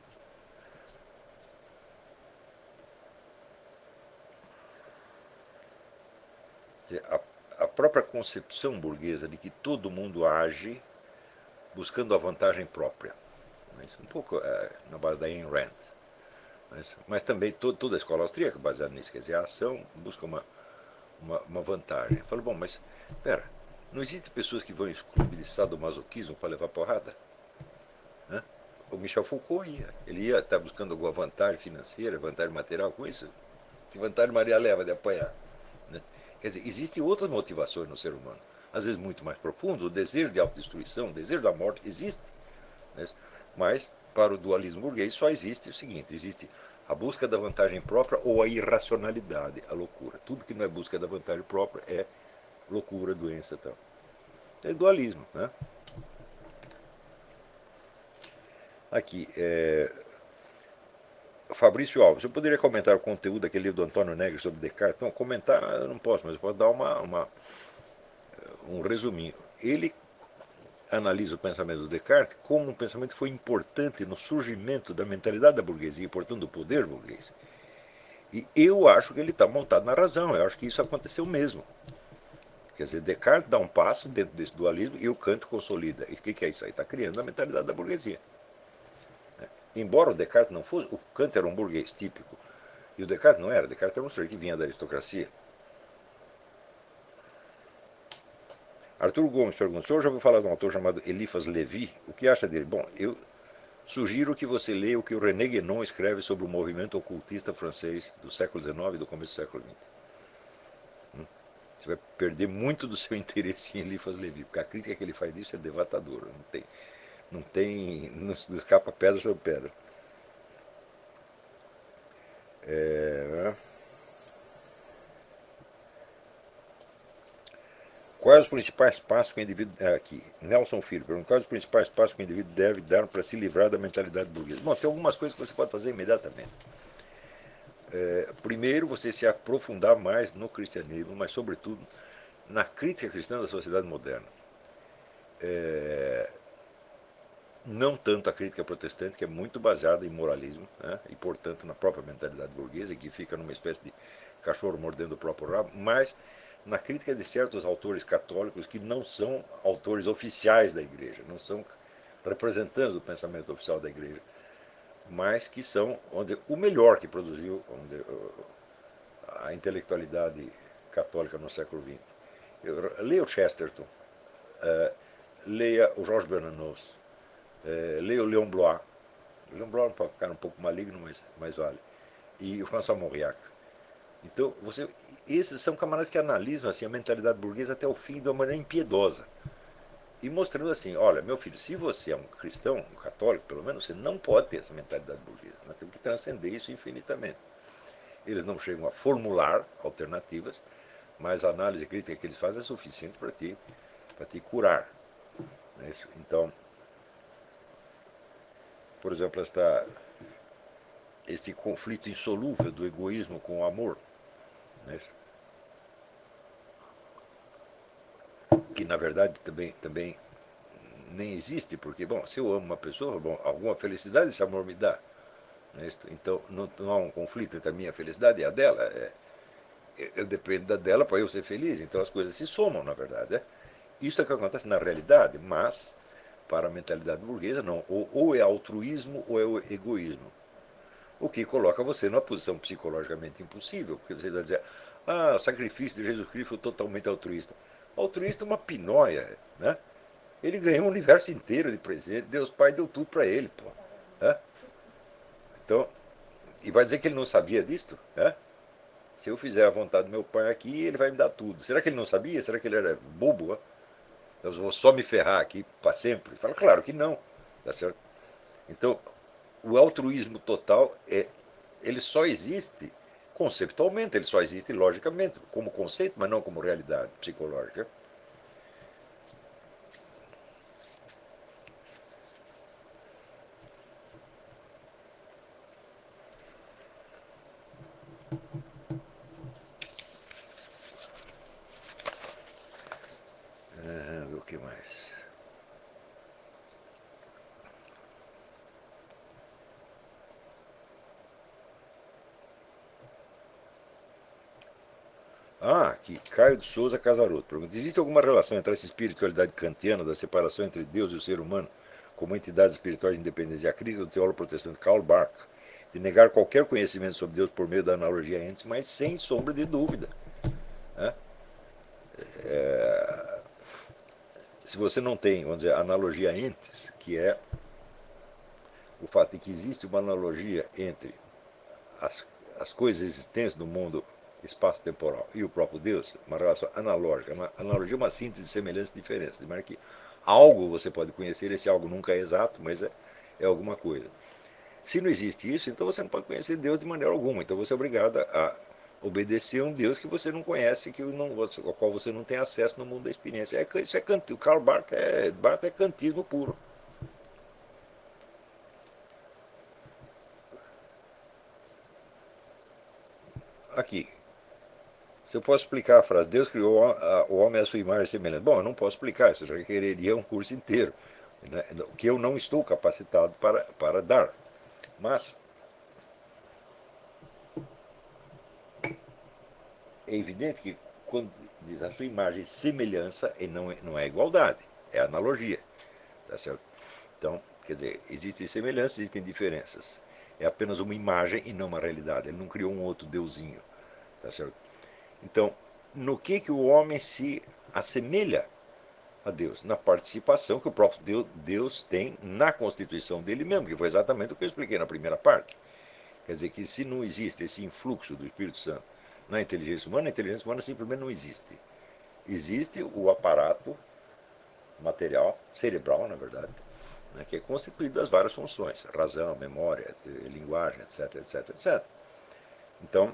Speaker 1: a própria concepção burguesa de que todo mundo age buscando a vantagem própria, um pouco na base da Ayn Rand, mas também toda a escola austríaca baseada nisso, quer dizer, a ação busca uma vantagem. Eu falo, bom, mas espera, não existem pessoas que vão excluir de sadomasoquismo para levar porrada? Né? O Michel Foucault ele ia estar buscando alguma vantagem financeira, vantagem material com isso? Que vantagem Maria leva de apanhar? Né? Quer dizer, existem outras motivações no ser humano, às vezes muito mais profundo. O desejo de autodestruição, o desejo da morte existe, né? Mas para o dualismo burguês só existe o seguinte: existe a busca da vantagem própria ou a irracionalidade, a loucura. Tudo que não é busca da vantagem própria é loucura, doença e tal. É dualismo, né? Aqui, Fabrício Alves, eu poderia comentar o conteúdo daquele livro do Antônio Negri sobre Descartes? Não, comentar eu não posso, mas eu posso dar um resuminho. Ele analisa o pensamento do Descartes como um pensamento que foi importante no surgimento da mentalidade da burguesia, portanto do poder burguês. E eu acho que ele está montado na razão, eu acho que isso aconteceu mesmo. Quer dizer, Descartes dá um passo dentro desse dualismo e o Kant consolida. E o que é isso aí? Está criando a mentalidade da burguesia. Embora o Descartes não fosse, o Kant era um burguês típico, e o Descartes não era. Descartes era um sujeito que vinha da aristocracia. Arthur Gomes pergunta: o senhor já ouviu falar de um autor chamado Eliphas Levi? O que acha dele? Bom, eu sugiro que você leia o que o René Guénon escreve sobre o movimento ocultista francês do século XIX e do começo do século XX. Você vai perder muito do seu interesse em Eliphas Levi, porque a crítica que ele faz disso é devastadora. Não escapa pedra sobre pedra. Quais os principais passos que o indivíduo. Aqui, Nelson Filho pergunta: quais os principais passos que o indivíduo deve dar para se livrar da mentalidade burguesa? Bom, tem algumas coisas que você pode fazer imediatamente. Primeiro, você se aprofundar mais no cristianismo, mas, sobretudo, na crítica cristã da sociedade moderna. Não tanto a crítica protestante, que é muito baseada em moralismo, né, e, portanto, na própria mentalidade burguesa, que fica numa espécie de cachorro mordendo o próprio rabo, mas na crítica de certos autores católicos que não são autores oficiais da igreja, não são representantes do pensamento oficial da igreja, mas que são, vamos dizer, o melhor que produziu, vamos dizer, a intelectualidade católica no século XX. Leia o Chesterton, leia o Georges Bernanos, leia o Léon Blois. O Léon Blois pode ficar um pouco maligno, mas vale. E o François Mauriac. Então, esses são camaradas que analisam assim, a mentalidade burguesa até o fim de uma maneira impiedosa. E mostrando assim: olha, meu filho, se você é um cristão, um católico, pelo menos, você não pode ter essa mentalidade burguesa. Nós temos que transcender isso infinitamente. Eles não chegam a formular alternativas, mas a análise crítica que eles fazem é suficiente para te curar. Então, por exemplo, esse conflito insolúvel do egoísmo com o amor, né, que na verdade também nem existe, porque, bom, se eu amo uma pessoa, bom, alguma felicidade esse amor me dá. Né, então não há um conflito entre a minha felicidade e a dela. Eu dependo da dela para eu ser feliz, então as coisas se somam, na verdade. Isso é o que acontece na realidade, mas para a mentalidade burguesa não. Ou é altruísmo ou é o egoísmo. O que coloca você numa posição psicologicamente impossível, porque você vai dizer: ah, o sacrifício de Jesus Cristo foi totalmente altruísta. Altruísta é uma pinóia, né? Ele ganhou o universo inteiro de presente, Deus Pai deu tudo para ele, pô. Né? Então, e vai dizer que ele não sabia disto? Né? Se eu fizer a vontade do meu pai aqui, ele vai me dar tudo. Será que ele não sabia? Será que ele era bobo? Eu vou só me ferrar aqui para sempre? Fala, claro que não. Tá certo? Então, o altruísmo total ele só existe conceptualmente, ele só existe logicamente, como conceito, mas não como realidade psicológica. O que mais? Aqui, Caio de Souza Casaroto pergunta: existe alguma relação entre essa espiritualidade kantiana da separação entre Deus e o ser humano como entidades espirituais independentes e a crítica do teólogo protestante Karl Barth de negar qualquer conhecimento sobre Deus por meio da analogia entes, mas sem sombra de dúvida. Né? Se você não tem, vamos dizer, analogia entes, que é o fato de que existe uma analogia entre as coisas existentes no mundo espaço-temporal e o próprio Deus, uma relação analógica. Uma analogia é uma síntese de semelhanças e diferenças. De maneira que algo você pode conhecer, esse algo nunca é exato, mas é alguma coisa. Se não existe isso, então você não pode conhecer Deus de maneira alguma. Então você é obrigado a Obedecer a um Deus que você não conhece, ao qual você não tem acesso no mundo da experiência. Isso é cantismo. O Karl Barth é cantismo puro. Aqui, se eu posso explicar a frase, Deus criou o homem à sua imagem e semelhança. Bom, eu não posso explicar, isso já requereria um curso inteiro, né, que eu não estou capacitado para dar. Mas é evidente que quando diz a sua imagem e semelhança, e não é igualdade, é analogia. Tá certo? Então, quer dizer, existem semelhanças, existem diferenças. É apenas uma imagem e não uma realidade. Ele não criou um outro deusinho. Tá certo? Então, no que o homem se assemelha a Deus? Na participação que o próprio Deus tem na constituição dele mesmo, que foi exatamente o que eu expliquei na primeira parte. Quer dizer que se não existe esse influxo do Espírito Santo na inteligência humana, a inteligência humana simplesmente não existe. Existe o aparato material, cerebral, na verdade, né, que é constituído das várias funções, razão, memória, linguagem, etc, etc, etc. Então,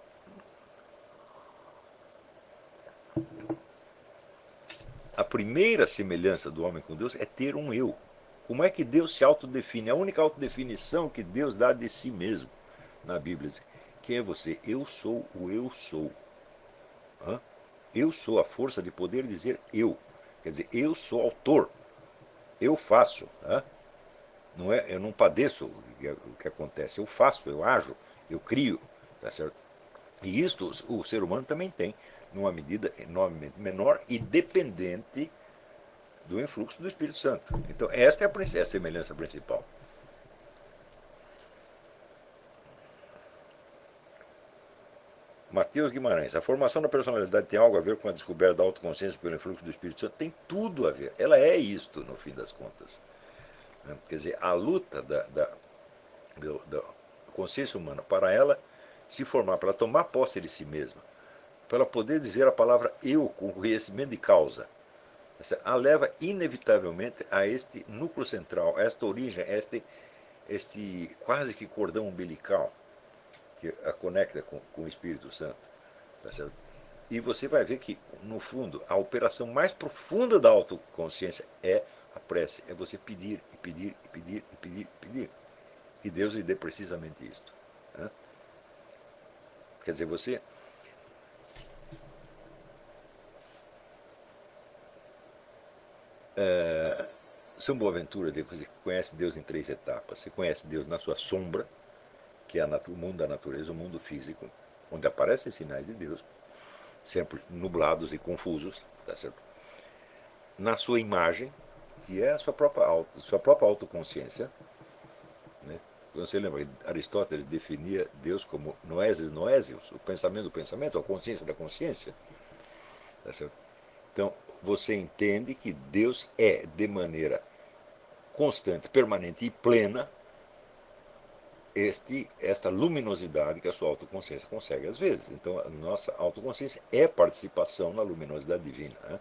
Speaker 1: a primeira semelhança do homem com Deus é ter um eu. Como é que Deus se autodefine? A única autodefinição que Deus dá de si mesmo na Bíblia diz: quem é você? Eu sou o eu sou. Hã? Eu sou a força de poder dizer eu. Quer dizer, eu sou autor. Eu faço. Hã? Não é, eu não padeço o que acontece. Eu faço, eu ajo, eu crio. Tá certo? E isto o ser humano também tem, numa medida enormemente menor e dependente do influxo do Espírito Santo. Então, esta é a semelhança principal. Mateus Guimarães, a formação da personalidade tem algo a ver com a descoberta da autoconsciência pelo influxo do Espírito Santo? Tem tudo a ver. Ela é isto, no fim das contas. Quer dizer, a luta da consciência humana para ela se formar, para tomar posse de si mesma, para ela poder dizer a palavra eu com conhecimento de causa, a leva inevitavelmente a este núcleo central, a esta origem, a este quase que cordão umbilical que a conecta com o Espírito Santo. Tá certo? E você vai ver que, no fundo, a operação mais profunda da autoconsciência é a prece, é você pedir, e pedir, e pedir, e pedir, e pedir. Que Deus lhe dê precisamente isto. Né? Quer dizer, você São Boaventura você conhece Deus em 3 etapas. Você conhece Deus na sua sombra, que é o mundo da natureza, o mundo físico, onde aparecem sinais de Deus, sempre nublados e confusos, tá certo? Na sua imagem, que é a sua própria autoconsciência. Né? Você lembra que Aristóteles definia Deus como noesis noesios, o pensamento do pensamento, a consciência da consciência. Tá certo? Então, você entende que Deus é, de maneira constante, permanente e plena, esta luminosidade que a sua autoconsciência consegue às vezes. Então, a nossa autoconsciência é participação na luminosidade divina. Né?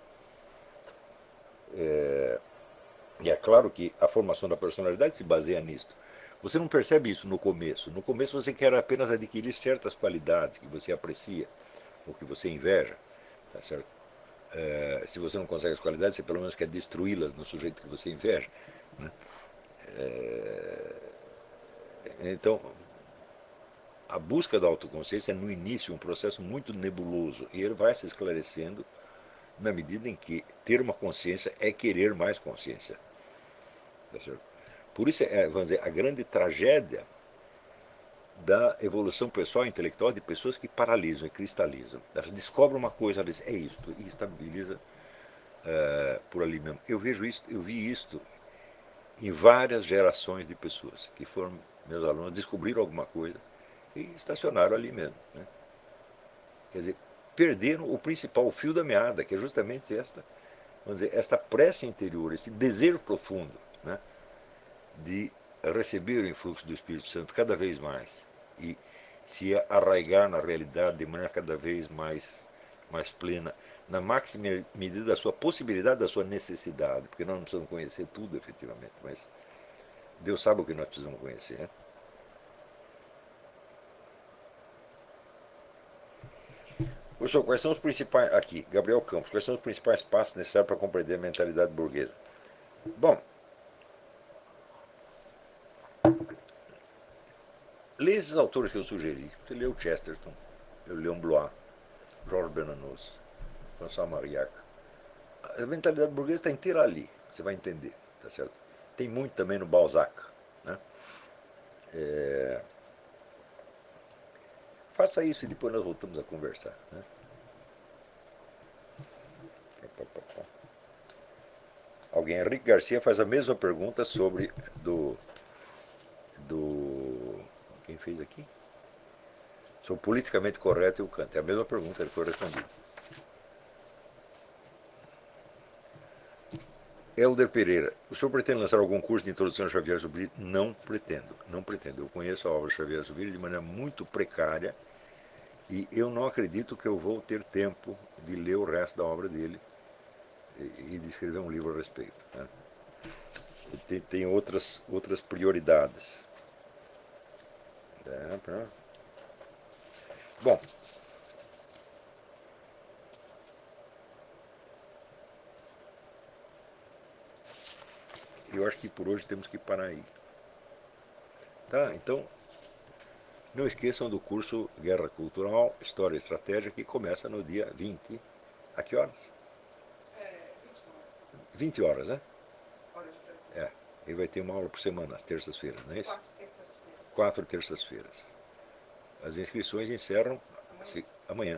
Speaker 1: E é claro que a formação da personalidade se baseia nisto. Você não percebe isso no começo. No começo você quer apenas adquirir certas qualidades que você aprecia ou que você inveja. Tá certo? Se você não consegue as qualidades, você pelo menos quer destruí-las no sujeito que você inveja. Né? Então, a busca da autoconsciência é no início um processo muito nebuloso e ele vai se esclarecendo na medida em que ter uma consciência é querer mais consciência. Tá certo? Por isso, vamos dizer, a grande tragédia da evolução pessoal e intelectual de pessoas que paralisam e cristalizam. Elas descobrem uma coisa, elas dizem, é isto, e estabiliza por ali mesmo. Eu vejo isso, eu vi isto em várias gerações de pessoas que foram meus alunos, descobriram alguma coisa e estacionaram ali mesmo. Né? Quer dizer, perderam o principal, o fio da meada, que é justamente vamos dizer, esta prece interior, esse desejo profundo, né, de receber o influxo do Espírito Santo cada vez mais e se arraigar na realidade de maneira cada vez mais plena, na máxima medida da sua possibilidade, da sua necessidade, porque nós não precisamos conhecer tudo efetivamente, mas Deus sabe o que nós precisamos conhecer. Né? Professor, quais são os principais. Aqui, Gabriel Campos, quais são os principais passos necessários para compreender a mentalidade burguesa? Bom, lê esses autores que eu sugeri. Você leu Chesterton, eu Leon Blois, Jorge Bernanos, François Mariac. A mentalidade burguesa está inteira ali, você vai entender, tá certo? Tem muito também no Balzac, né? Faça isso e depois nós voltamos a conversar, né? Alguém, Henrique Garcia faz a mesma pergunta sobre quem fez aqui? Sobre politicamente correto e o Kant. É a mesma pergunta, ele foi respondido. Helder Pereira, o senhor pretende lançar algum curso de introdução a Xavier Zubiri? Não pretendo, não pretendo. Eu conheço a obra de Xavier Zubiri de maneira muito precária e eu não acredito que eu vou ter tempo de ler o resto da obra dele e de escrever um livro a respeito. Né? Tem outras prioridades. Bom, eu acho que por hoje temos que parar aí. Tá? Então, não esqueçam do curso Guerra Cultural, História e Estratégia, que começa no dia 20. A que horas? 20 horas, né? É. E vai ter uma aula por semana, às terças-feiras, não é isso? 4 terças-feiras. As inscrições encerram amanhã.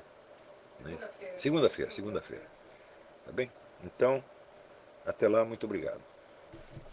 Speaker 1: Segunda-feira. Tá bem? Então, até lá, muito obrigado.